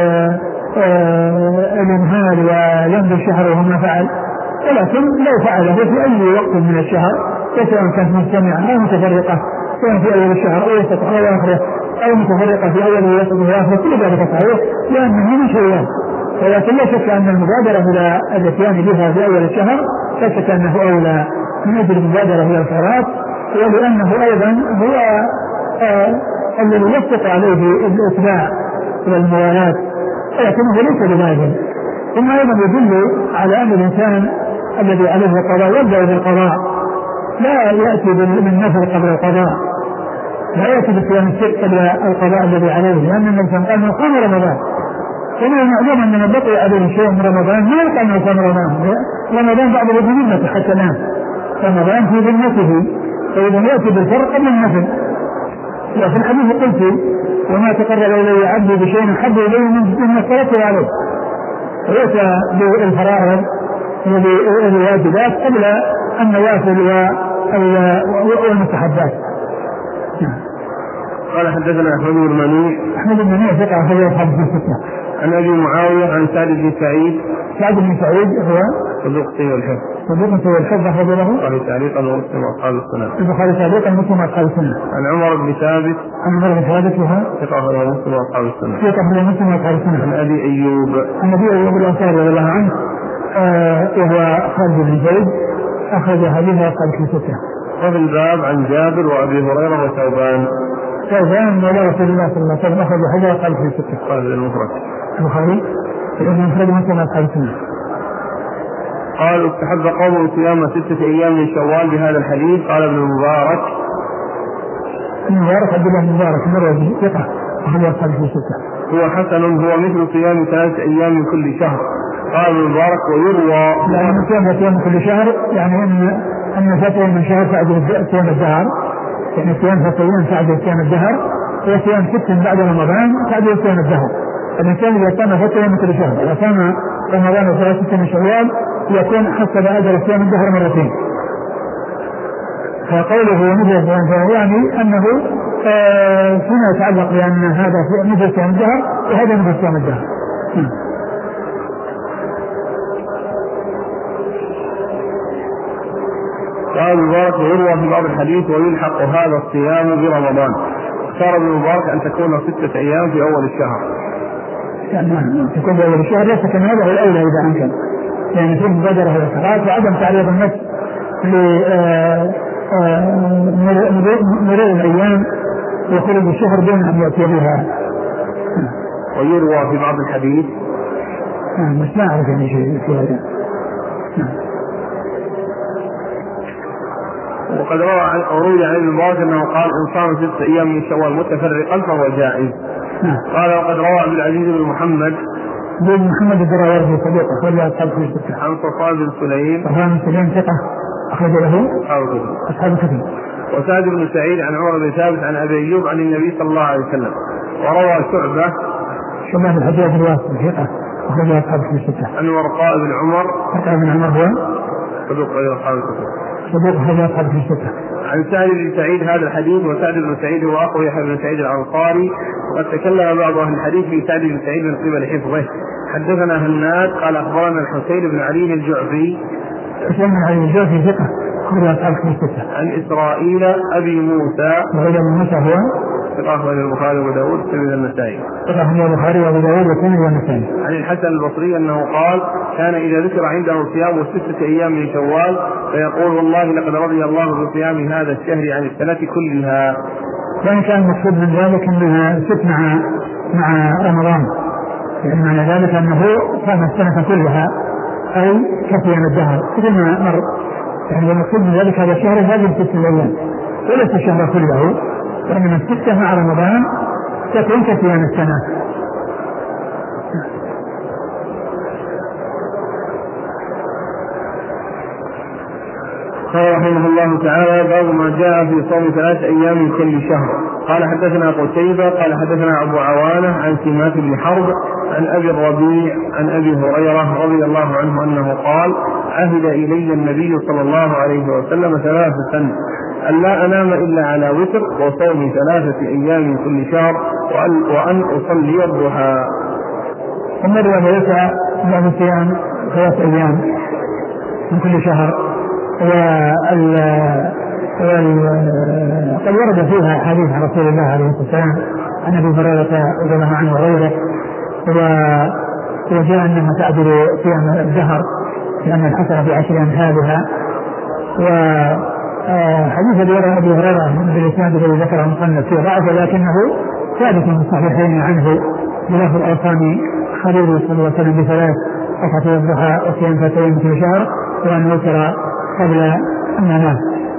للإنهال ويمضي شهره وما فعل، ولكن لو فعله في أي وقت من الشهر سواء كانت مجتمعة أو متفرقة، سواء في أول الشهر أو وسط أو آخره أو متفرقة في أول وسط وآخره، كل ذلك صحيح لأنه من شيئان. ولكن لا شك أن المبادرة إلى الاتيان بها في أول الشهر لا شك أنه أولى من أجل المبادرة إلى الخيرات، ولأنه أيضا هو آه الذي يسقط عليه الإتباع والموالاة، ولكنه ليس بلازم. ثم أيضا يدل على أن الإنسان الذي عليه القضاء يبدأ بالقضاء، لا يأتي بالنفل قبل القضاء، لا يأتي بالصيام الست قبل القضاء الذي عليه، لأن الإنسان قال من قام رمضان، ومن المعلوم أن من بقي عليه شيء من رمضان ما يقال أنه قام رمضان، رمضان بعد ذمته حتى الآن، رمضان في ذمته، فإذا يأتي بالفرق قبل النفل. وفي الحديث قلت وما تقرب إلي عبدي بشيء حب إليه مما افترضته عليه، ويأتى بالفرائض والواجبات قبل النوافل والمستحبات. قال حدثنا أحمد بن منيع أحمد بن منيع ثقة أخرجه أصحاب الستة. عن أبي معاوية عن سعد بن سعيد سعد بن سعيد هو صدوق سيء الحفظ صدوق سيء الحفظ أخرج له البخاري تعليقا ومسلم وأصحاب السنة البخاري تعليقا ومسلم وأصحاب السنة. عن عمر بن ثابت عن عمر بن ثابت وهو ثقة أخرجه مسلم وأصحاب السنة ثقة أخرجه مسلم وأصحاب السنة. عن أبي أيوب عن أبي أيوب الأنصاري رضي الله عنه آه وهو خالد بن زيد أخرج حديثه أصحاب الستة. وفي الباب عن جابر وأبي هريرة وثوبان ثوبان مولى رسول الله صلى الله عليه وسلم أخرج حديثه أصحاب الستة. قال المفرد البخاري ابن أخرج مسلم وأصحاب السنة. قال استحب قوم صيام ستة أيام من شوال بهذا الحديث. قال ابن المبارك المبارك عبد الله بن مبارك مروي ثقة أخرج أصحاب الستة. هو حسن هو مثل صيام ثلاثة أيام من كل شهر. قال ابن المبارك ويروى لأن صيام صيام كل شهر يعني أن أن فتوى من شهر تعدل صيام الدهر، يعني صيام فتوى تعدل صيام الدهر، وصيام ست بعد رمضان تعدل صيام الدهر. الإنسان إذا كان فتوى من كل شهر إذا كان رمضان وثلاثة من شوال يكون حسب أجل صيام الدهر مرتين. فقوله مثل صيام الدهر يعني أنه آه فيما يتعلق بأن هذا مثل صيام الدهر وهذا مثل صيام الدهر. قال المبارك ويروى في بعض الحديث ويلحق هذا الصيام برمضان. اختار ابن المبارك أن تكون ستة أيام في أول الشهر. يعني تكون في أول الشهر ليس كما هذا هو الأولى إذا أمكن، يعني في مبادرة إلى الصلاة وعدم تعريض النفس لمرور الأيام وخروج الشهر دون أن يأتي بها. ويروى في بعض الحديث مش ما أعرف يعني شيء في هذا. وقد روي عن ابن المبارك انه قال ان صام ست ايام من شوال متفرقا فهو جائز. قال وقد روى عبد العزيز بن محمد بن محمد الدراوردي صديق اخرج اصحاب الستة. عن صفوان بن سليم صفوان بن سليم ثقة اخرج له اصحاب الكتب. وسعد بن سعيد عن عمر بن ثابت عن ابي ايوب عن النبي صلى الله عليه وسلم. وروى شعبة شعبة بن الحجاج الواسطي ثقة اخرج اصحاب الستة. عن ورقاء بن عمر ورقاء بن عمر هو صدوق غير اصحاب الكتب. صدوق غير اصحاب الستة. عن سعد بن سعيد هذا الحديث. وسعد بن سعيد هو اخو يحيى بن سعيد الانصاري، وقد تكلم بعض اهل الحديث في سعد بن سعيد من قبل حفظه. حدثنا هناد قال اخبرنا الحسين بن علي الجعفي حسين بن علي الجعفي ثقة أخرج أصحاب الستة. عن إسرائيل أبي موسى وغير موسى هو ثقة أخرجه البخاري وأبو داود والترمذي والنسائي. ثقة أخرجه البخاري وأبو داود والترمذي والنسائي. عن الحسن البصري أنه قال: كان إذا ذكر عنده صيام ستة أيام من شوال فيقول: والله لقد رضي الله بصيام هذا الشهر عن السنة كلها. وإن كان المقصود من ذلك أنها ست مع مع رمضان، يعني معنى ذلك أنه صام السنة كلها أي كصيام الدهر مثل ما مر. يعني المقصود من ذلك هذا الشهر هذه ست أيام وليس الشهر كله، وإنما الستة مع رمضان تكون كصيام السنة. قال رحمه الله تعالى: باب ما جاء في صوم ثلاث أيام من كل شهر. قال حدثنا قتيبة قال حدثنا أبو عوانة عن سماك بن حرب عن أبي الربيع عن أبي هريرة رضي الله عنه أنه قال: عهد إلي النبي صلى الله عليه وسلم ثلاثة أن لا أنام إلا على وتر وصوم ثلاثة أيام من كل شهر وأن, وأن أصلي الضحى. ثم ليس له صيام ثلاث أيام من كل شهر، وقد ورد فيها حديث عن رسول الله عليه الصلاة والسلام عن أبي هريرة رضي الله عنه وغيره، وجاء أنها تعدل صيام الدهر لأن الحسنة بعشر أمثالها. وحديث أبي هريرة بالإسناد الذي ذكره المصنف فيه ضعف، لكنه ثابت من الصحيحين عنه بلفظ الأوصاني خليل صلى الله عليه وسلم بثلاث ركعتي الضحى وصيام ثلاثة أيام كل شهر وأن يوتر قبل أن ينام.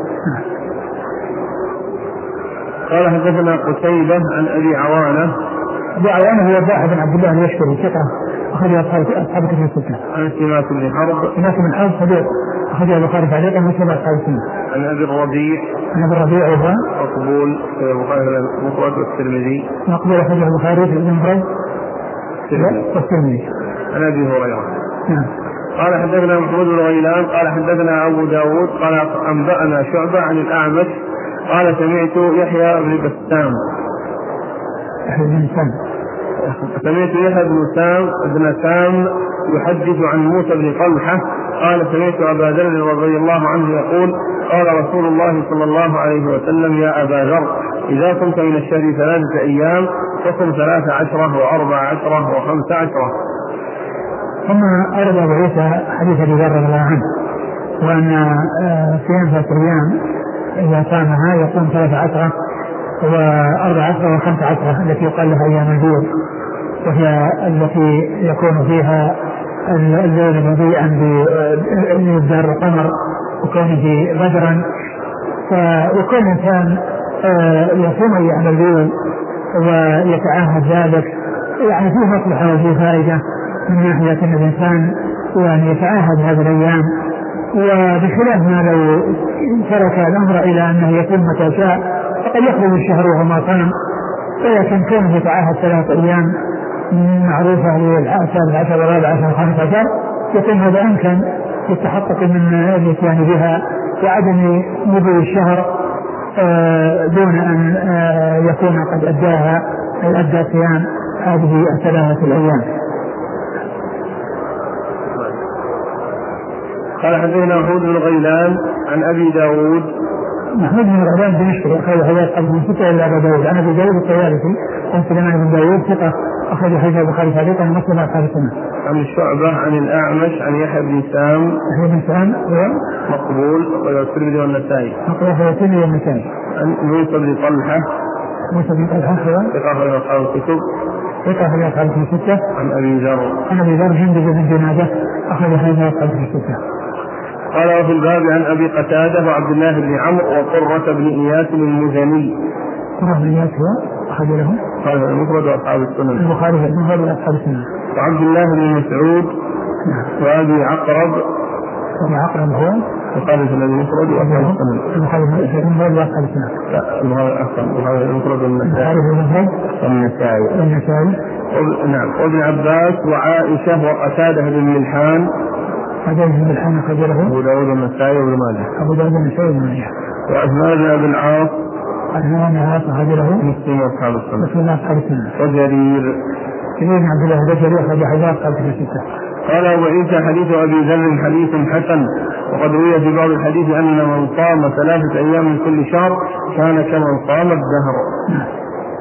قال حدثنا قتيبة عن أبي عوانة. أبي عوانة هو الضاحي بن عبد الله اليشكري ثقة أخرج أصحاب كتب الستة. عن سماك بن حرب. سماك بن حرب صديق أخرج البخاري تعليقا ومسلم أصحاب السنة. عن أبي الربيع. عن أبي الربيع أيضا مقبول في المفرد والترمذي. مقبول أخرج البخاري في المفرد والترمذي. عن أبي هريرة. نعم. قال حدثنا محمود بن غيلان قال حدثنا أبو داود قال أنبأنا شعبة عن الأعمش قال سمعت يحيى بن بسام سمعت يحيى بن سام بن سام يحدث عن موسى بن طلحة قال سمعت أبا ذر رضي الله عنه يقول: قال رسول الله صلى الله عليه وسلم: يا أبا ذر، إذا كنت من الشهر ثلاثة أيام فصم ثلاث عشرة وأربع عشرة وخمس عشرة. ثم أرد أبو عيسى حديث أبي ذر رضي الله عنه وأن صيام ثلاثة أيام إذا صامها يصوم ثلاث عشرة وأربع عشرة وخمس عشرة التي يقال لها أيام البيض، وهي التي يكون فيها الليل مضيئا بإبدار القمر وكونه بدرا. وكل إنسان يصوم أيام البيض ويتعاهد ذلك يعني فيه مصلحة وفيه فائدة من ناحية أن الإنسان يعني يتعاهد هذه الأيام، وبخلاف ما لو ترك الأمر إلى أنه يكون متى شاء فقد يخرج الشهر وهو ما صام. ولكن كونه يتعاهد ثلاث أيام معروفة للسابع عشر والرابع عشر والخامس عشر يكون هذا أمكن للتحقق من الاتيان بها وعدم مضي الشهر دون أن يكون قد أداها أي أدى صيام هذه الثلاثة الأيام. قال حدثنا محمود بن غيلان عن أبي داود. محمود بن غيلان دمشقي أخرج حديث أبو من ستة إلى أبي داود. عن أبي داود الطيالسي عن سليمان بن داود ثقة أخرج حديث البخاري تعليقا ومسلم أصحاب السنة. عن الشعبة عن الأعمش عن يحيى بن سام. يحيى بن سام مقبول والترمذي والنسائي. مقبول والترمذي والنسائي. عن موسى بن طلحة. موسى بن طلحة ثقة أخرج أصحاب الكتب. ثقة أخرج أصحاب الستة. عن أبي ذر. عن أبي ذر جندب بن جنادة أخرج حديث أصحاب الستة. قال وفي الباب عن أبي قتادة وعبد الله بن عمرو وقرة بن إياس المزني. قرة بن إياس هو أخرج له قال المفرد وأصحاب السنن. البخاري في المفرد وأصحاب السنن. وعبد الله بن مسعود. نعم. وأبي عقرب. أبي عقرب هو البخاري في المفرد وأصحاب السنن. البخاري في المفرد وأصحاب السنن. لا البخاري في المفرد والنسائي. البخاري في المفرد والنسائي. والنسائي. نعم. وابن عباس وعائشة وقتادة بن ملحان. هذا ابن ملحان أخرج له أبو داود والنسائي وابن ماجه. أبو داود والنسائي وابن ماجه. وعثمان بن أبي العاص. عثمان بن العاص أخرج له مسلم وأصحاب السنة. مسلم وأصحاب السنة. وجرير. جرير بن عبد الله البجلي أخرج حديث أصحاب الستة. قال أبو عيسى حديث أبي ذر حديث حسن، وقد روي في بعض الحديث أن من صام ثلاثة أيام من كل شهر كان كمن صام الدهر.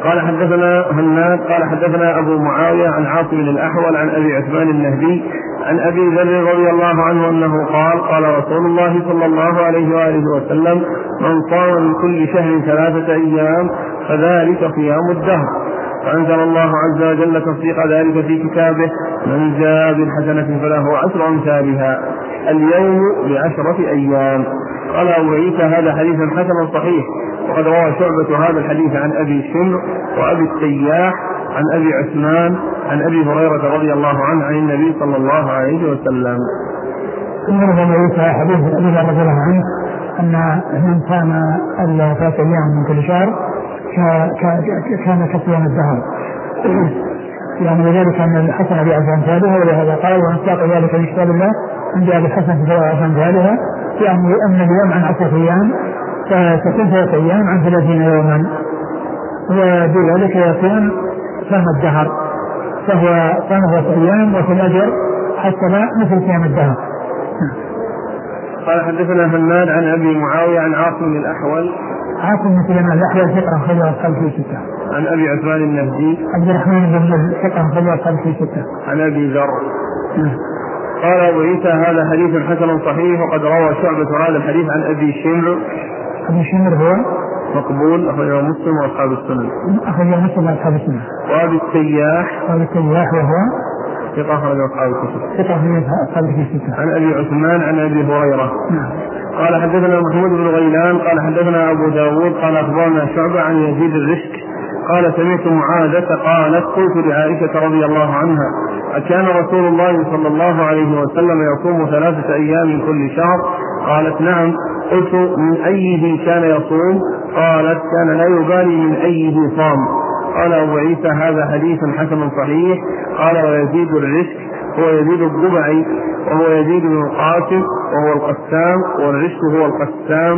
قال حدثنا هناد قال حدثنا أبو معاوية عن عاصم الأحول عن أبي عثمان النهدي عن أبي ذر رضي الله عنه أنه قال قال رسول الله صلى الله عليه وآله وسلم من صام من كل شهر ثلاثة أيام فذلك صيام الدهر. فأنزل الله عز وجل تصديق ذلك في كتابه من جاء بالحسنة فله عشر أمثالها اليوم بعشرة أيام. قال أبو عيسى هذا حديث حسن صحيح، وقد روى شعبة هذا الحديث عن أبي شمر وأبي التياح عن أبي عثمان عن أبي هريرة رضي الله عنه عن النبي صلى الله عليه وسلم. ثم أبو عيسى حديث أبي هريرة رضي الله عنه أن من صام ثلاثة أيام من كل شهر كان كصيام الدهر، يعني لذلك أن الحسنة بعشر أمثالها، ولهذا قال ومصداق ذلك من كتاب الله من جاء بالحسنة بعشر أمثالها، يعني أن اليوم عن عشرة أيام فتكون ثلاثة أيام عن ثلاثين يوما، وبذلك يكون صام الدهر، فهو صام ثلاثة أيام وفي الأجر حسب مثل صيام الدهر. قال حدثنا هناد عن أبي معاوية عن عاصم الأحول عاصم بن سليمان الأحول ثقة خرج أصحابه في ستة. عن أبي عثمان النهدي عبد الرحمن بن ثقة خرج أصحابه في ستة. عن أبي ذر. قال أبو عيسى هذا حديث حسن صحيح، وقد روى شعبة هذا الحديث عن أبي شمر. أبي شمر هو مقبول أخرجه مسلم وأصحاب السنن. أخرجه مسلم وأصحاب السنن. وأبي التياح. وأبي التياح وهو ثقة أخرجه أصحاب الكتب. ثقة أخرجه أصحاب الكتب. عن أبي عثمان عن أبي هريرة. نعم. قال حدثنا محمود بن غيلان قال حدثنا أبو داود قال أخبرنا شعبة عن يزيد الرشك قال سمعت معاذة قالت قلت لعائشة رضي الله عنها أكان رسول الله صلى الله عليه وسلم يصوم ثلاثة أيام من كل شهر؟ قالت نعم. قلت من أيه كان يصوم؟ قالت كان لا يبالي من أيه صام. قال أبو عيسى هذا حديث حسن صحيح. قال ويزيد الرشك هو يزيد الضبعي وهو يزيد بن القاسم وهو القسام، والرشك هو القسام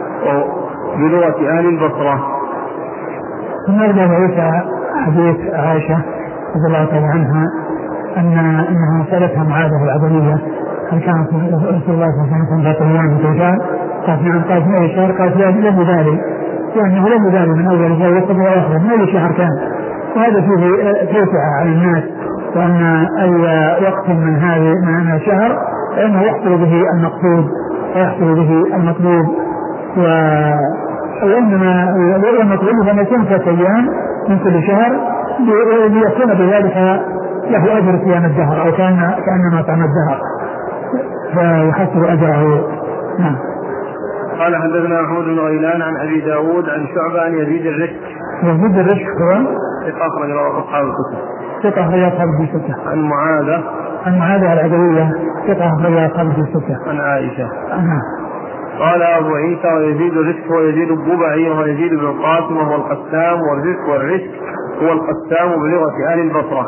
بلغة أهل البصرة. ثم أرجع عيسى حديث عائشة رضي الله تعالى عنها أن أنها سألتها معاذة العدوية هل كانت رسول الله صلى الله عليه وسلم ذات أيام من كل قالت نعم. قالت من أي شهر؟ قالت لم يبالي، يعني لم يبالي من أول شهر وسط وآخر من أي شهر كان، وهذا فيه توسعة على الناس، وأن أي وقت من هذه من الشهر فإنه يحصل به المقصود ويحصل به المطلوب، وإنما المطلوب أن يكون ثلاثة أيام من كل شهر ليكون بذلك له أجر صيام الدهر أو كان كأنما طعم الدهر فيحصل أجره. نعم. قال حدثنا محمود بن غيلان عن أبي داود عن شعبة عن يزيد الرشك. يزيد الرشك هو ثقة أخرج أصحاب الكتب. ثقة أخرج أصحاب الكتب. عن معاذة عن معاذة العدوية ثقة أخرج أصحاب الكتب. عن عائشة. نعم. قال أبو عيسى ويزيد الرشك هو يزيد الضبعي وهو يزيد بن القاسم وهو القسام، والرشك والرشك هو القسام بلغة أهل البصرة.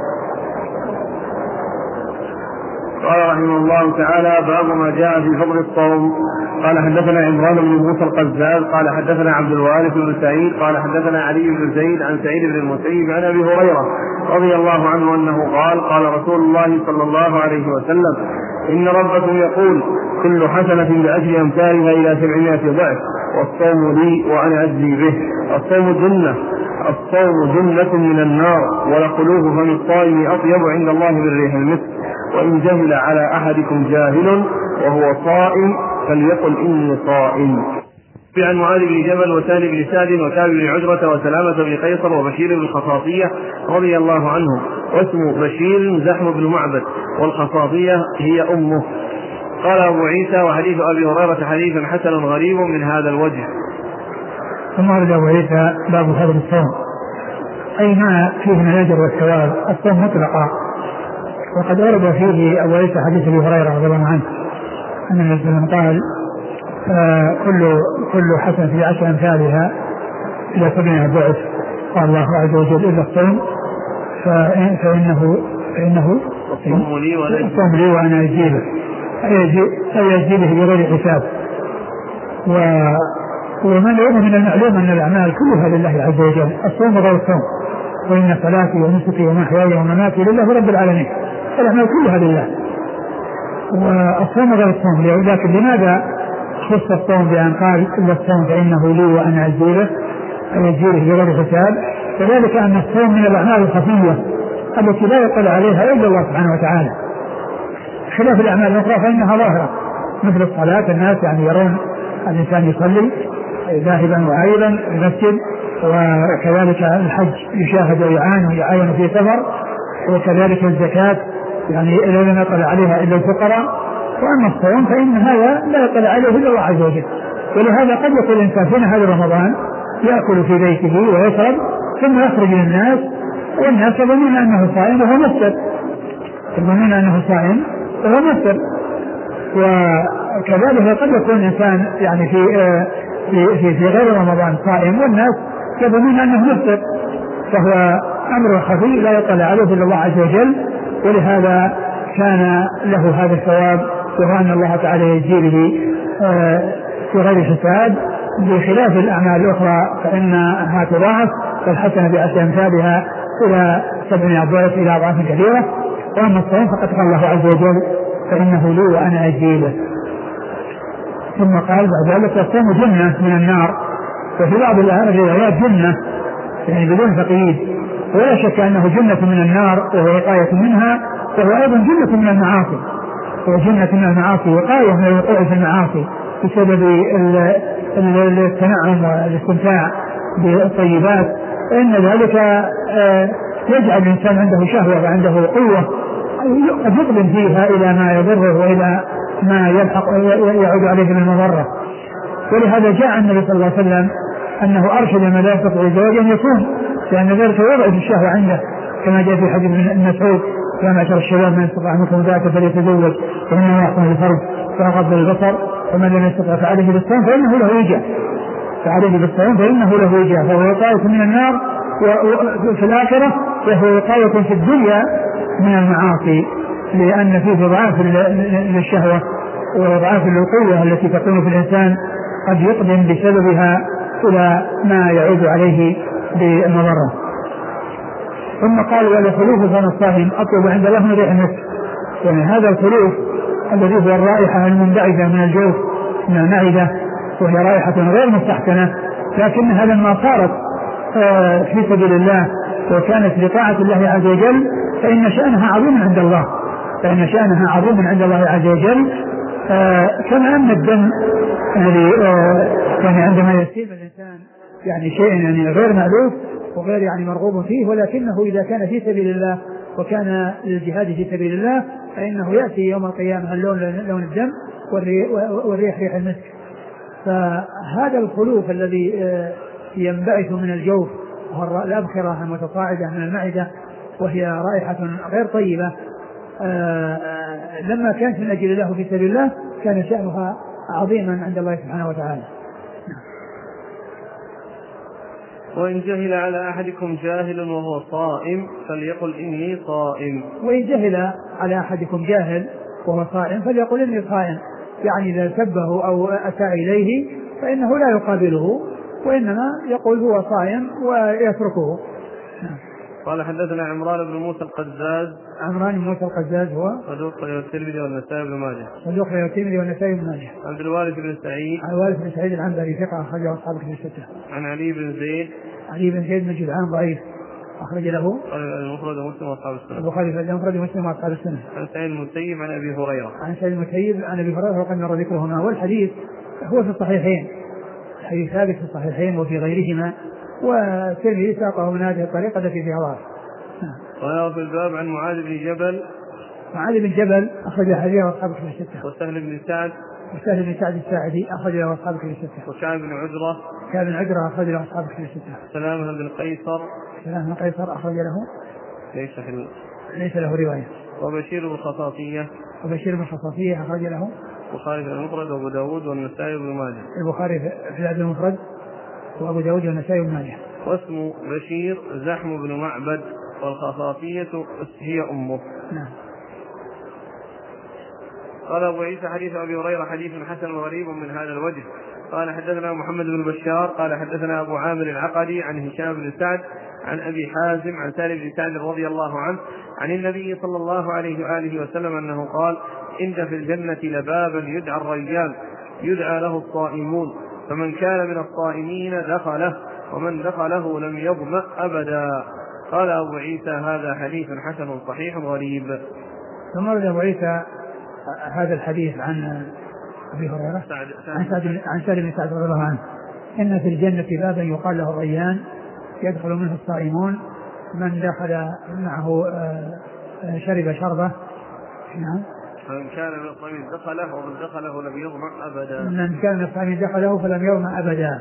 قال رحمه الله تعالى باب ما جاء في فضل الصوم. قال حدثنا عمران بن موسى القزاز قال حدثنا عبد الوارث بن سعيد قال حدثنا علي بن زيد عن سعيد بن المسيب عن أبي هريرة رضي الله عنه أنه قال قال رسول الله صلى الله عليه وسلم إن ربكم يقول كل حسنة بعشر أمثالها إلى سبعمائة ضعف، والصوم لي وأنا أجزي به. الصوم جنة الصوم جنة من النار، ولخلوف فم الصائم أطيب عند الله من ريح المسك. وإن جهل على أحدكم جاهل وهو صائم فليقل إني صائم. عن معاذ بن جبل وسالم بن سعد وكعب بن عجرة وسلامة بن قيصر وبشير بن الخصاصية رضي الله عنهم، واسم بشير زحم بن معبد والخصاصية هي أمه. قال أبو عيسى وحديث أبي هريرة حديث حسن غريب من هذا الوجه. ثم أرد أبو عيسى باب فضل الصوم، أي ما فيه من الأجر والثواب. الصوم مطلقا، وقد أرد فيه أبو عيسى حديث أبي هريرة رضي الله عنه أن النبي صلى الله عليه وسلم قال آه كل كل حسنة في عشر أمثالها إلى سبعين ضعف. قال الله عز وجل إلا الصوم فإنه فإنه الصوم لي وأنا أجيبه، أي أجيبه بغير حساب. ومن يؤمن من المعلوم أن الأعمال كلها لله عز وجل، الصوم غير الصوم، وإن صلاتي ونسكي ومحياي ومماتي لله رب العالمين، الأعمال كلها لله، والصوم غير الصوم. لكن لماذا خص الصوم بأن قال إلا الصوم فإنه لي وأنا أجزيه، أي أجزيه بغير حساب؟ كذلك أن الصوم من الأعمال الخفية التي لا يطلع عليها إلا الله سبحانه وتعالى، خلاف الأعمال الأخرى فإنها ظاهرة، مثل الصلاة الناس يعني يرون الإنسان يصلي ذاهبا وعائدا المسجد، وكذلك الحج يشاهد ويعان ويعاين في سفر، وكذلك الزكاة يعني لا يطلع عليها إلا الفقراء. وأما الصوم فإن هذا لا يطلع عليه إلا الله عز وجل، ولهذا قد يقول الإنسان في نهار رمضان يأكل في بيته ويشرب ثم يخرج للناس والناس يظنون أنه صائم وهو مفطر، يظنون أنه صائم وهو مفطر. وكذلك قد يكون الإنسان يعني في في في, في غير رمضان صائم والناس يظنون أنه مفطر، فهو أمر خفي لا يطلع عليه إلا الله عز وجل، ولهذا كان له هذا الثواب، وهو أن الله تعالى يجزي به في غير حساب، بخلاف الأعمال الأخرى فإنها تضاعف، فالحسنة بعشر أمثالها إلى سبع أضعاف إلى أضعاف كثيرة. وأما الصوم فقد قال الله عز وجل فإنه لي وأنا أجزي به. ثم قال بعد ذلك الصوم جنة من النار، وفي بعض الروايات جنة يعني بدون تقييد، ولا شك أنه جنة من النار وهو وقاية منها، وهو أيضا جنة من المعاصي، هو جنة من المعاصي وقاية من الوقوع في المعاصي بسبب التنعم والاستمتاع بالطيبات، فإن ذلك يجعل الإنسان عنده شهوة وعنده قوة قد يقدم فيها إلى ما يضره وإلى ما يلحق يعود عليه من المضرة. ولهذا جاء النبي صلى الله عليه وسلم أنه أرشد من لا يستطيع الزواج أن يصوم، لأن ذلك يضعف الشهوة عنده، كما جاء في حديث ابن مسعود يا معشر الشباب من استطاع منكم ذاك فليتزوج فإنه يحسن الفرج ويغض البصر ومن لم يستطع فعليه بالصوم فإنه له وجه، فعليه بالصوم فإنه له وجه، فهو وقاية من النار وفي الآخرة، وهو وقاية في الدنيا من المعاصي، لأن فيه ضعاف للشهوة وضعاف للقوة التي تكون في الإنسان قد يقدم بسببها إلى ما يعود عليه بالمضرة. ثم قال والخلوف فم الصائم أطيب عند الله من ريح المسك، يعني هذا الخلوف الذي هو الرائحة المنبعثة من الجوف من المعدة، وهي رائحة غير مستحسنة، لكنها لما صارت في سبيل الله وكانت لطاعة الله عز وجل فإن شأنها عظيم عند الله، فإن شأنها عظيم عند الله عز وجل. كما أن الدم يعني, يعني عندما يسيب الإنسان يعني شيء يعني غير مألوف وغير يعني مرغوب فيه، ولكنه إذا كان في سبيل الله وكان للجهاد في سبيل الله فإنه يأتي يوم القيامة اللون لون الدم والريح ريح المسك. فهذا الخلوف الذي ينبعث من الجوف وهو الأبخرة المتصاعدة من المعدة وهي رائحة غير طيبة، لما كانت من أجل الله في سبيل الله كان شأنها عظيما عند الله سبحانه وتعالى. وإن جهل على أحدكم جاهل وهو صائم فليقل إني صائم. وإن جهل على أحدكم جاهل وهو صائم فليقل إني صائم، يعني إذا سبه أو أتى إليه فإنه لا يقابله وإنما يقول هو صائم ويتركه. قال حدثنا عمران بن موسى القزاز. عمران بن موسى القزاز هو صدوق رواه الترمذي والنسائي بن ماجه. صدوق رواه الترمذي والنسائي بن ماجه. عبد الوارث بن سعيد. عبد الوارث بن سعيد العنبري ثقة أخرجه أصحاب الكتب الستة. عن علي بن زيد. علي بن زيد بن جدعان ضعيف أخرج له المفرد ومسلم وأصحاب السنة. البخاري في المفرد ومسلم وأصحاب السنة. عن سعيد المسيب عن أبي هريرة. عن سعيد المسيب عن أبي هريرة وقد مر ذكرهما، والحديث هو في الصحيحين، الحديث ثابت في الصحيحين وفي غيرهما، والترمذي ساقه من هذه الطريقة التي فيها ضعف. ويروى في الباب عن معاذ بن جبل. معاذ بن جبل أخرج حديث أصحاب الكتب الستة. وسهل بن سعد. وسهل بن سعد الساعدي أخرج له أصحاب الكتب الستة. وكعب بن عجرة. كعب بن عجرة أخرج له أصحاب الكتب الستة. سلامة بن قيصر. سلامة بن قيصر أخرج له ليس حل... ليس له رواية. وبشير بن خصاصية. وبشير بن خصاصية أخرج له البخاري في المفرد وأبو داود والنسائي بن ماجه. البخاري في الأدب المفرد وأبو داود والنسائي بن ماجه. واسم بشير زحم بن معبد والخصاصية هي أمه. نعم. قال أبو عيسى حديث أبي هريرة حديث حسن وغريب من هذا الوجه. قال حدثنا محمد بن بشار قال حدثنا أبو عامر العقدي عن هشام بن سعد عن أبي حازم عن سالم بن سعد رضي الله عنه عن النبي صلى الله عليه وآله وسلم أنه قال إن في الجنة لبابا يدعى الريان يدعى له الصائمون، فمن كان من الصائمين دخله ومن دخله لم يظمأ أبدا. قال أبو عيسى هذا حديث حسن صحيح غريب. ثم ورد أبو عيسى هذا الحديث عن أبي هريرة عن سعد عن سعد بن سعد رضي الله عنه إن في الجنة بابا يقال له الريان يدخل منه الصائمون من دخل معه شرب شربة. نعم. فمن كان من الصائمين دخله ومن دخله لم يظمأ أبدا. من كان من الصائمين دخله فلم يظمأ أبدا.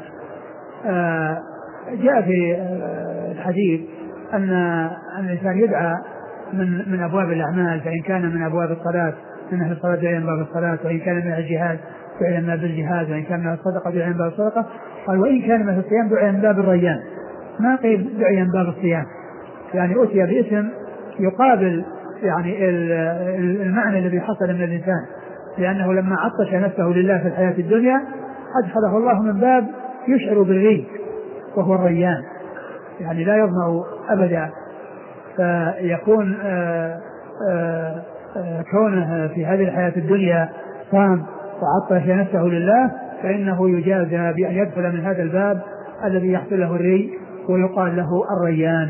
جاء في الحديث أن الإنسان يدعى من من أبواب الأعمال، فإن كان من أبواب الصلاة من أهل الصلاة دعي من باب الصلاة، وإن كان من الجهاد دعي من باب الجهاد، وإن كان من الصدقة دعي من باب الصدقة، قال وإن كان من الصيام دعي من باب الريان. ما قيل دعي من باب الصيام، يعني أتي باسم يقابل يعني المعنى الذي حصل من الإنسان، لأنه لما عطش نفسه لله في الحياة الدنيا أدخله الله من باب يشعر بالري وهو الريان، يعني لا يظمأ أبدا. فيكون آآ آآ كونه في هذه الحياة الدنيا صام وعطش نفسه لله فإنه يجازى بأن يدخل من هذا الباب الذي يحصل له الري ويقال له الريان،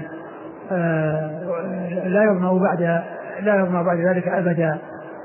لا يظمأ بعد لا يظمأ بعد ذلك أبدا.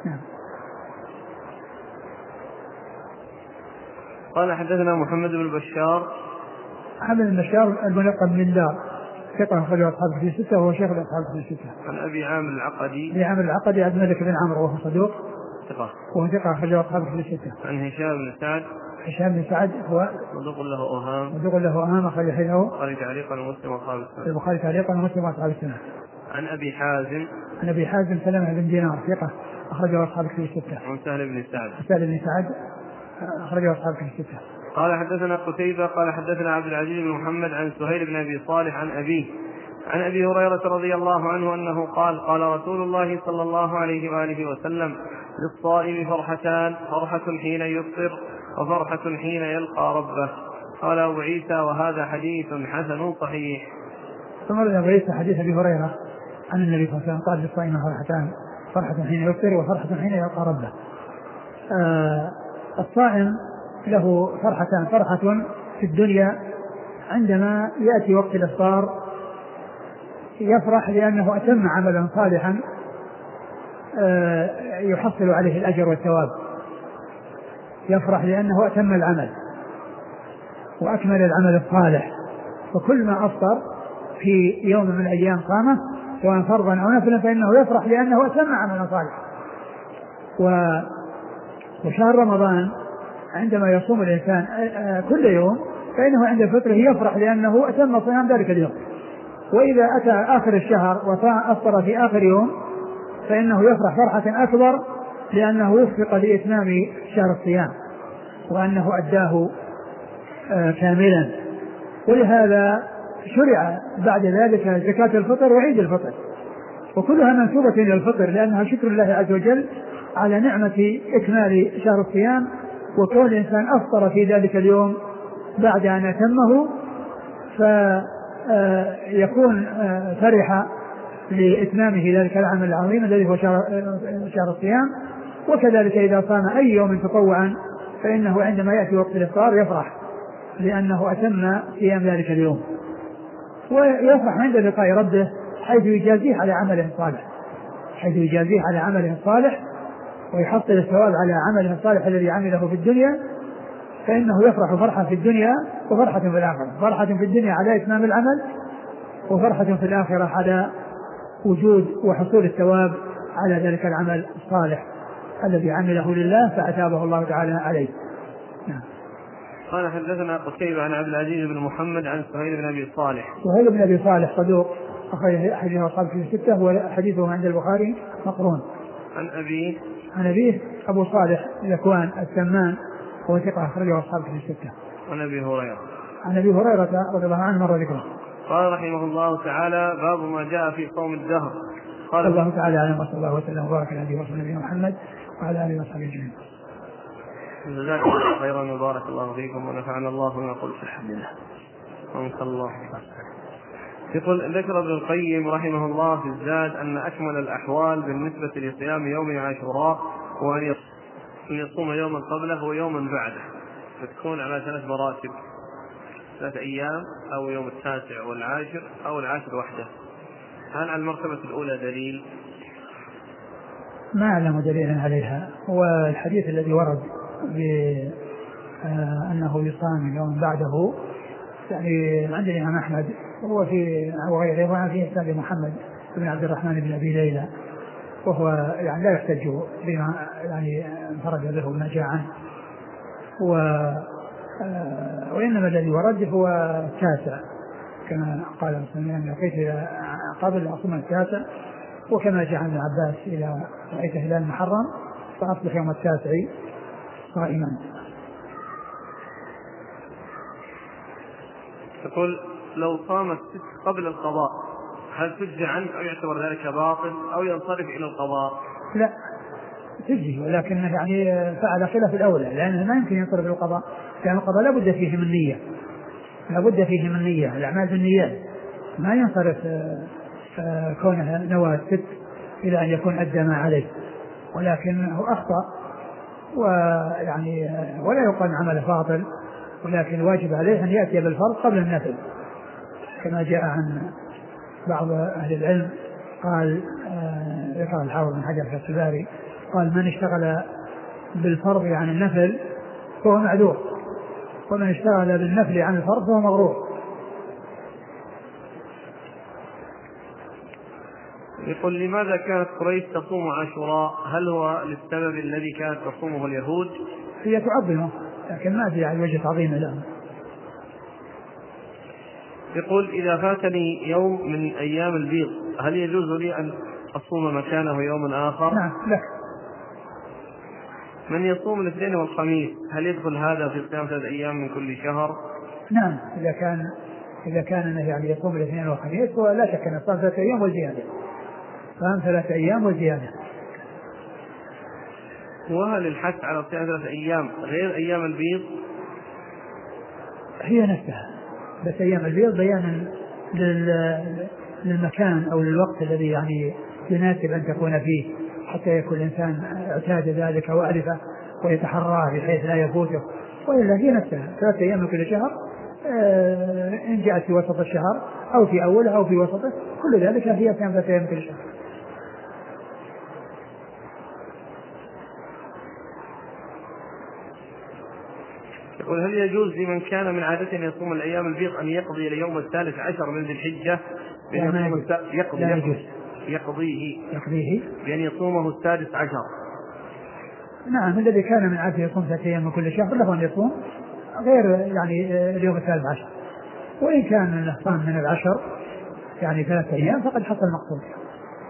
قال حدثنا محمد بن بشار محمد بن بشار الملقب من دار ثقة أخرجه أصحاب في الستة وهو شيخ الأصحاب في الستة. عن أبي عامر العقدي أبي عامر العقدي عبد الملك بن عمرو وهو صدوق ثقة وهو ثقة أخرجه أصحاب في الستة. عن هشام بن سعد هشام بن سعد هو صدوق له أوهام صدوق له أوهام أخرج حديثه البخاري تعليقا ومسلم وأصحاب السنة البخاري تعليقا ومسلم وأصحاب السنة. عن أبي حازم عن أبي حازم سلمة بن دينار ثقة أخرجه أصحاب في الستة. عن سهل بن سعد سهل بن سعد أخرجه أصحاب في الستة. قال حدثنا قتيبة قال حدثنا عبد العزيز بن محمد عن سهيل بن أبي صالح عن أبيه عن أبي هريرة رضي الله عنه أنه قال قال رسول الله صلى الله عليه وآله وسلم للصائم فرحتان فرحة حين يفطر وفرحة حين يلقى ربه. قال أبو عيسى وهذا حديث حسن صحيح. ثم ورد أبو عيسى حديث أبي هريرة عن النبي صلى الله عليه وسلم قال للصائم فرحتان فرحة حين يفطر وفرحة حين يلقى ربه. آه الصائم له فرحتان، فرحة في الدنيا عندما يأتي وقت الإفطار يفرح لأنه أتم عملا صالحا يحصل عليه الأجر والثواب، يفرح لأنه أتم العمل وأكمل العمل الصالح، وكل ما أفطر في يوم من الأيام قامه سواء فرضا أو نفلا فإنه يفرح لأنه أتم عملا صالحا. وشهر رمضان عندما يصوم الإنسان كل يوم فإنه عند فطره يفرح لأنه أتم صيام ذلك اليوم، وإذا أتى آخر الشهر وأفطر في آخر يوم فإنه يفرح فرحة أكبر لأنه وفق لإتمام شهر الصيام وأنه أداه كاملا. ولهذا شرع بعد ذلك زكاة الفطر وعيد الفطر، وكلها منسوبة إلى الفطر لأنها شكر الله عز وجل على نعمة إكمال شهر الصيام، وكون الإنسان أفطر في ذلك اليوم بعد أن أتمه فيكون فرح لإتمامه ذلك العمل العظيم الذي هو شهر الصيام. وكذلك إذا صام أي يوم تطوعا فإنه عندما يأتي وقت الإفطار يفرح لأنه أتم صيام ذلك اليوم، ويفرح عند لقاء ربه حيث يجازيه على عمله الصالح حيث يجازيه على عمله الصالح ويحصل الثواب على عمله الصالح الذي عمله في الدنيا، فإنه يفرح فرحة في الدنيا وفرحة في الآخرة، فرحة في الدنيا على إتمام العمل وفرحة في الآخرة على وجود وحصول الثواب على ذلك العمل الصالح الذي عمله لله فأثابه الله تعالى عليه. نعم. قال حدثنا قتيبة عن عبد العزيز بن محمد عن سهيل بن أبي صالح. سهيل بن أبي صالح صدوق أخرج حديثه أصحاب في الستة وحديثه عند البخاري مقرون. عن أبيه عن أبيه أبو صالح ذكوان السمان هو ثقة أخرجه أصحاب في الستة. عن أبي هريرة عن أبي هريرة رضي الله عنه مر ذكره. قال رحمه الله تعالى باب ما جاء في صوم الدهر. قال الله تعالى على صلى الله وسلم وبارك على نبينا محمد وعلى آله وصحبه أجمعين. جزاكم الله خيرا وبارك الله فيكم ونفعنا الله بما قلت. الحمد لله. وانت الله. يقول ذكر ابن القيم رحمه الله في الزاد أن أكمل الأحوال بالنسبة لصيام يوم عاشوراء هو أن يصوم يوما قبله ويوما بعده، فتكون على ثلاث مراتب. ثلاثة أيام أو يوم التاسع والعاشر أو العاشر وحده؟ هل على المرتبة الأولى دليل؟ ما أعلم دليلا عليها. والحديث الذي ورد بأنه يصام يوم بعده يعني عند الإمام أحمد هو في وغيره وعن في إسناد محمد بن عبد الرحمن بن أبي ليلى، وهو يعني لا يحتج بما يعني انفرد به ما جاء عنه، و وإنما الذي ورد هو التاسع كما قال المسلمين لقيت إلى قبل أصوم التاسع، وكما جاء عن ابن عباس إلى رأيت هلال محرم فأصبح يوم التاسع صائما. يقول لو صام الست قبل القضاء هل تجزي عنه أو يعتبر ذلك باطل أو ينصرف إلى القضاء؟ لا تجزي، ولكنه يعني فعل خلاف الأولى لأنه ما يمكن ينصرف إلى القضاء، لأن القضاء لا بد فيه من نية، لا بد فيه من نية، الأعمال بالنيات، ما ينصرف كونها نوى الست إلى أن يكون أدى ما عليه، ولكنه أخطأ ويعني ولا يقال عمل باطل، ولكن الواجب عليه أن يأتي بالفرض قبل النفل، كما جاء عن بعض أهل العلم قال يقال الحافظ بن حجر في السباري قال من اشتغل بالفرض عن النفل فهو معذور، ومن اشتغل بالنفل عن الفرض فهو مغرور. يقول لماذا كانت قريش تصوم عاشوراء؟ هل هو للسبب الذي كانت تصومه اليهود؟ هي تعظمه لكن ما في على وجه تعظيم لهم. يقول إذا فاتني يوم من أيام البيض هل يجوز لي أن أصوم مكانه يوم آخر؟ نعم لك. من يصوم الاثنين والخميس هل يدخل هذا في صيام ثلاثة أيام من كل شهر؟ نعم إذا كان إذا كان يعني يصوم الاثنين والخميس ولا شك أن صام ثلاثة أيام والزيادة، صام ثلاثة أيام والزيادة. وهل الحث على صيام ثلاثة أيام غير أيام البيض؟ هي نفسها، بس أيام البيض بيانا للمكان أو للوقت الذي يعني يناسب أن تكون فيه حتى يكون الإنسان اعتاد ذلك وأعرفه ويتحراه بحيث لا يفوته، وإلا هي نفسها ثلاثة أيام من كل شهر إن جاءت في وسط الشهر أو في أوله أو في وسطه كل ذلك هي صيام ثلاثة أيام من كل شهر. يقول هل يجوز لمن كان من عادته أن يصوم الأيام البيض أن يقضي اليوم الثالث عشر من ذي الحجة بأن يقضي لا يجوز يقضيه يقضيه بأن يصومه السادس عشر؟ نعم الذي كان من عادته يصوم ثلاثة أيام من كل شهر له أن يصوم غير يعني اليوم الثالث عشر، وإن كان صام من العشر يعني ثلاثة أيام فقد حصل المقصود.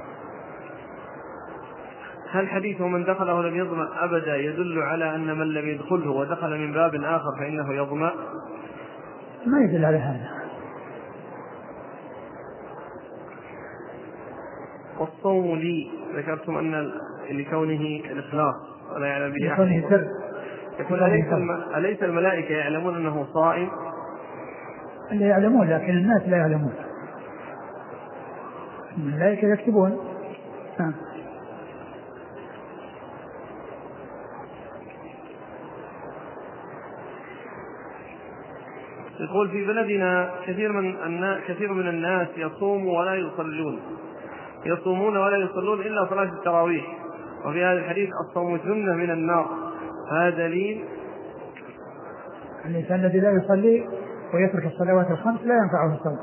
هل حديث من دخله لم يظمأ أبدا يدل على أن من لم يدخله ودخل من باب آخر فإنه يظمأ؟ ما يدل على هذا. والصوم لي ذكرتم أن لكونه الإخلاص ولا يعلم به أحد. يقول أليس, أليس الملائكة يعلمون أنه صائم؟ اللي يعلمون لكن الناس لا يعلمون، الملائكة يكتبون. نعم. يقول في بلدنا كثير من الناس كثير من الناس يصوموا ولا يصلون يصومون ولا يصلون إلا صلاة التراويح، وفي هذا الحديث الصوم جنة من النار، هذا دليل؟ الإنسان الذي لا يصلي ويترك الصلوات الخمس لا ينفعه الصوم.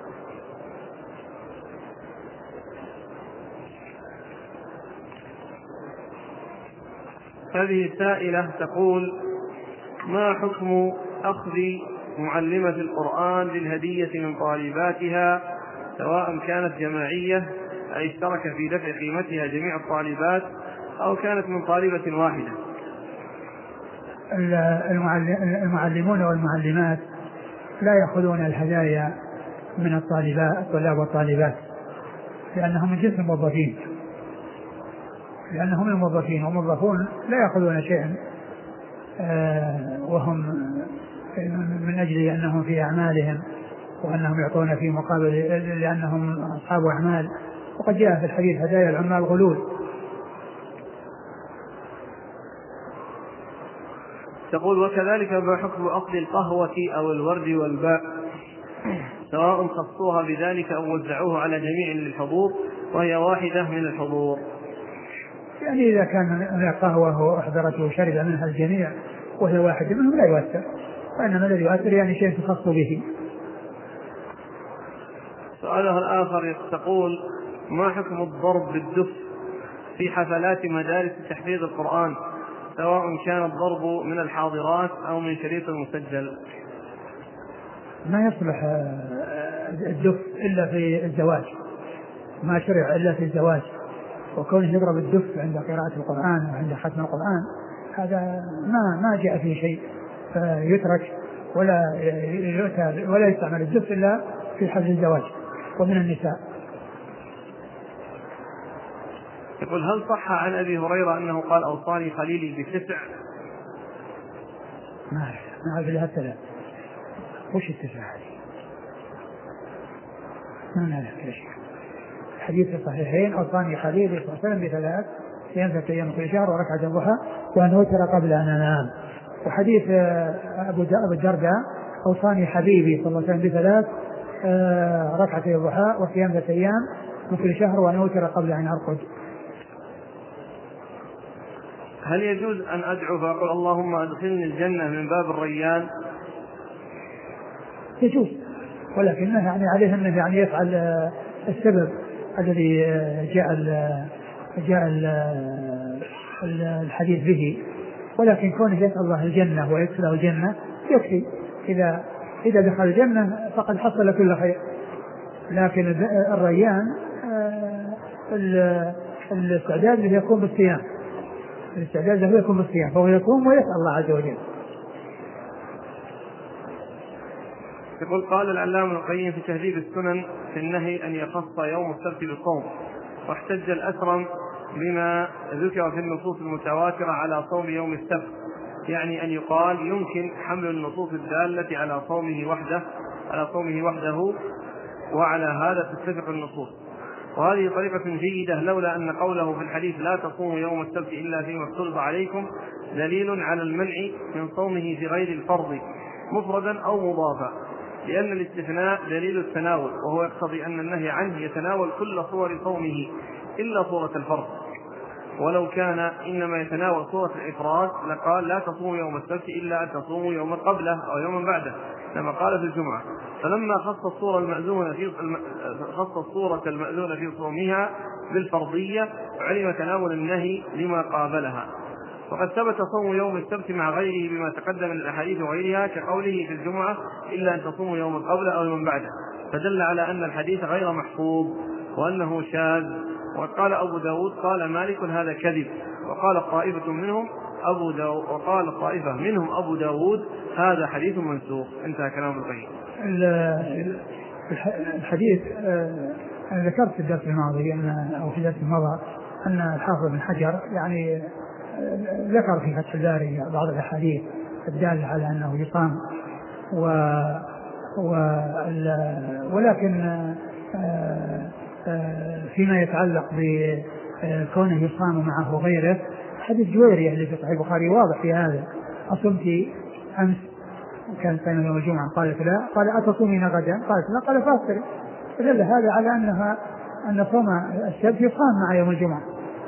هذه سائلة تقول ما حكم أخذ معلمة القرآن للهدية من طالباتها سواء كانت جماعية أي اشترك في دفع قيمتها جميع الطالبات أو كانت من طالبة واحدة؟ المعلمون والمعلمات لا يأخذون الهدايا من الطالبات الطلاب والطالبات لأنهم من جنس الموظفين، لأنهم الموظفين والموظفون لا يأخذون شيئا وهم من أجل أنهم في أعمالهم وأنهم يعطون في مقابل لأنهم أصحاب أعمال، وقد جاء في الحديث هدايا العمال غلول. تقول وكذلك ما حكم أخذ القهوة أو الورد والباء سواء خصوها بذلك أو وزعوه على جميع للحضور وهي واحدة من الحضور؟ يعني إذا كان قهوة وأحضرته وشرب منها الجميع وهي واحدة منهم لا يؤثر، وإنما الذي يؤثر يعني شيء تخص به. سؤالها الآخر تقول ما حكم الضرب بالدف في حفلات مدارس تحفيظ القرآن سواء كان الضرب من الحاضرات أو من شريط مسجل؟ ما يصلح الدف إلا في الزواج، ما شرع إلا في الزواج، وكونه يضرب الدف عند قراءة القرآن وعند ختم القرآن هذا ما ما جاء فيه شيء يترك ولا ولا يستعمل الدف إلا في حفل الزواج ومن النساء. يقول هل صح عن أبي هريرة أنه قال أوصاني خليلي بتسع؟ ما أعرف ما أعرف لها الثلاث وش التسع هذه؟ ما نعرف كل شيء. الحديث الصحيحين أوصاني خليلي صلى الله عليه وسلم بثلاث صيام ثلاثة أيام كل شهر وركعة الضحى وأن أوتر قبل أن أنام. وحديث أبو الدرداء أوصاني حبيبي صلى الله عليه وسلم بثلاث ركعة الضحى وصيام ثلاثة أيام من كل شهر وأن أوتر قبل أن أرقد. هل يجوز أن أدعو فأقول اللهم أدخلني الجنة من باب الريان؟ يجوز، ولكنه يعني عليه أنه يعني يفعل السبب الذي جاء ال جاء ال الحديث به، ولكن كونه يسأل الله الجنة ويدخله الجنة يكفي. إذا إذا دخل الجنة فقد حصل كل خير. لكن الريان الاستعداد له يكون بالصيام، الاستعداد له يكون بالصيام، فهو يقوم ويسأل الله عز وجل. يقول قال العلامة ابن القيم في تهذيب السنن في النهي أن يخص يوم السبت بالصوم، واحتج الأثرم بما ذكر في النصوص المتواترة على صوم يوم السبت، يعني أن يقال يمكن حمل النصوص الدالة على صومه وحده على صومه وحده وعلى هذا تتفق النصوص، وهذه طريقة جيدة لولا أن قوله في الحديث لا تصوموا يوم السبت إلا فيما افترض عليكم دليل على المنع من صومه في غير الفرض مفردا أو مضافا، لأن الاستثناء دليل التناول، وهو يقتضي أن النهي عنه يتناول كل صور صومه إلا صورة الفرض، ولو كان إنما يتناول صورة الإفراد لقال لا تصوموا يوم السبت إلا أن تصوموا يوما قبله أو يوما بعده كما قال في الجمعة. فلما خص الصورة المأذونة في خص الصورة المأذونة في صومها بالفرضية علم تناول النهي لما قابلها. وقد ثبت صوم يوم السبت مع غيره بما تقدم من الأحاديث وغيرها كقوله في الجمعة إلا أن تصوموا يوما قبله أو يوما بعده، فدل على أن الحديث غير محفوظ وأنه شاذ. وقال أبو داود قال مالك هذا كذب، وقال طائفة منهم أبو داود وقال طائفة منهم أبو داود هذا حديث منسوخ. انتهى كلام القيم. الحديث أنا ذكرت في الدرس الماضي أن أو في الدرس الماضي أن الحافظ بن حجر يعني ذكر في فتح الباري بعض الأحاديث الدالة على أنه يصام و ولكن فيما يتعلق بكونه يصام معه غيره حديث جويرية اللي في صحيح البخاري واضح في هذا. أصمت أمس كان صيام يوم الجمعة؟ قالت لا. قال أتصومين غدا؟ قالت لا. قال فاصبري. فدل هذا على أنها أن صوم السبت يصام مع يوم الجمعة.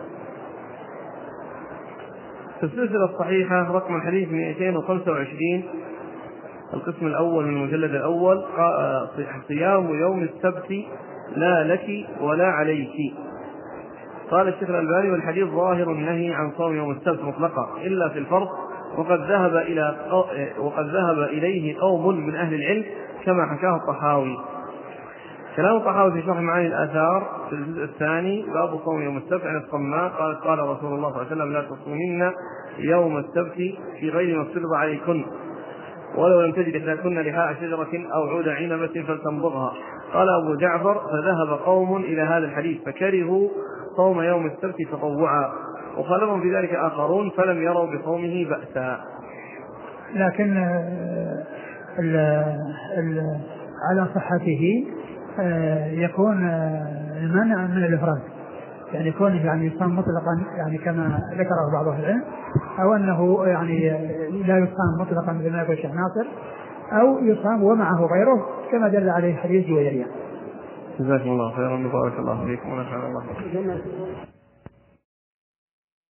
في السلسلة الصحيحة رقم الحديث مئتين وخمسة وعشرين القسم الأول من المجلد الأول صيام يوم السبت لا لك ولا عليك. قال الشيخ الألباني والحديث ظاهر النهي عن صوم يوم السبت مطلقا إلا في الفرض، وقد ذهب إلى وقد ذهب إليه قوم من أهل العلم كما حكاه الطحاوي. كلام الطحاوي في شرح معاني الآثار في الجزء الثاني باب صوم يوم السبت عن الصماء قال قال رسول الله صلى الله عليه وسلم لا تصومن يوم السبت في غير ما افترض عليكن ولو لم تجد إحداكن لحاء شجرة أو عود عنبة فلتمضغها. قال أبو جعفر فذهب قوم إلى هذا الحديث فكرهوا صوم يوم السبت تطوعا، وخالفهم في ذلك آخرون فلم يروا بصومه بأسا. لكن ال ال على صحته يكون المنع من الإفراد، يعني يكون يعني يصام مطلقا يعني كما ذكره بعض أهل العلم أو أنه يعني لا يصام مطلقا مثل ما يقول الشيخ ناصر، أو يصام ومعه غيره كما دل عليه حديث جويرية. جزاكم الله خيرا وبارك الله فيكم ونفعنا الله.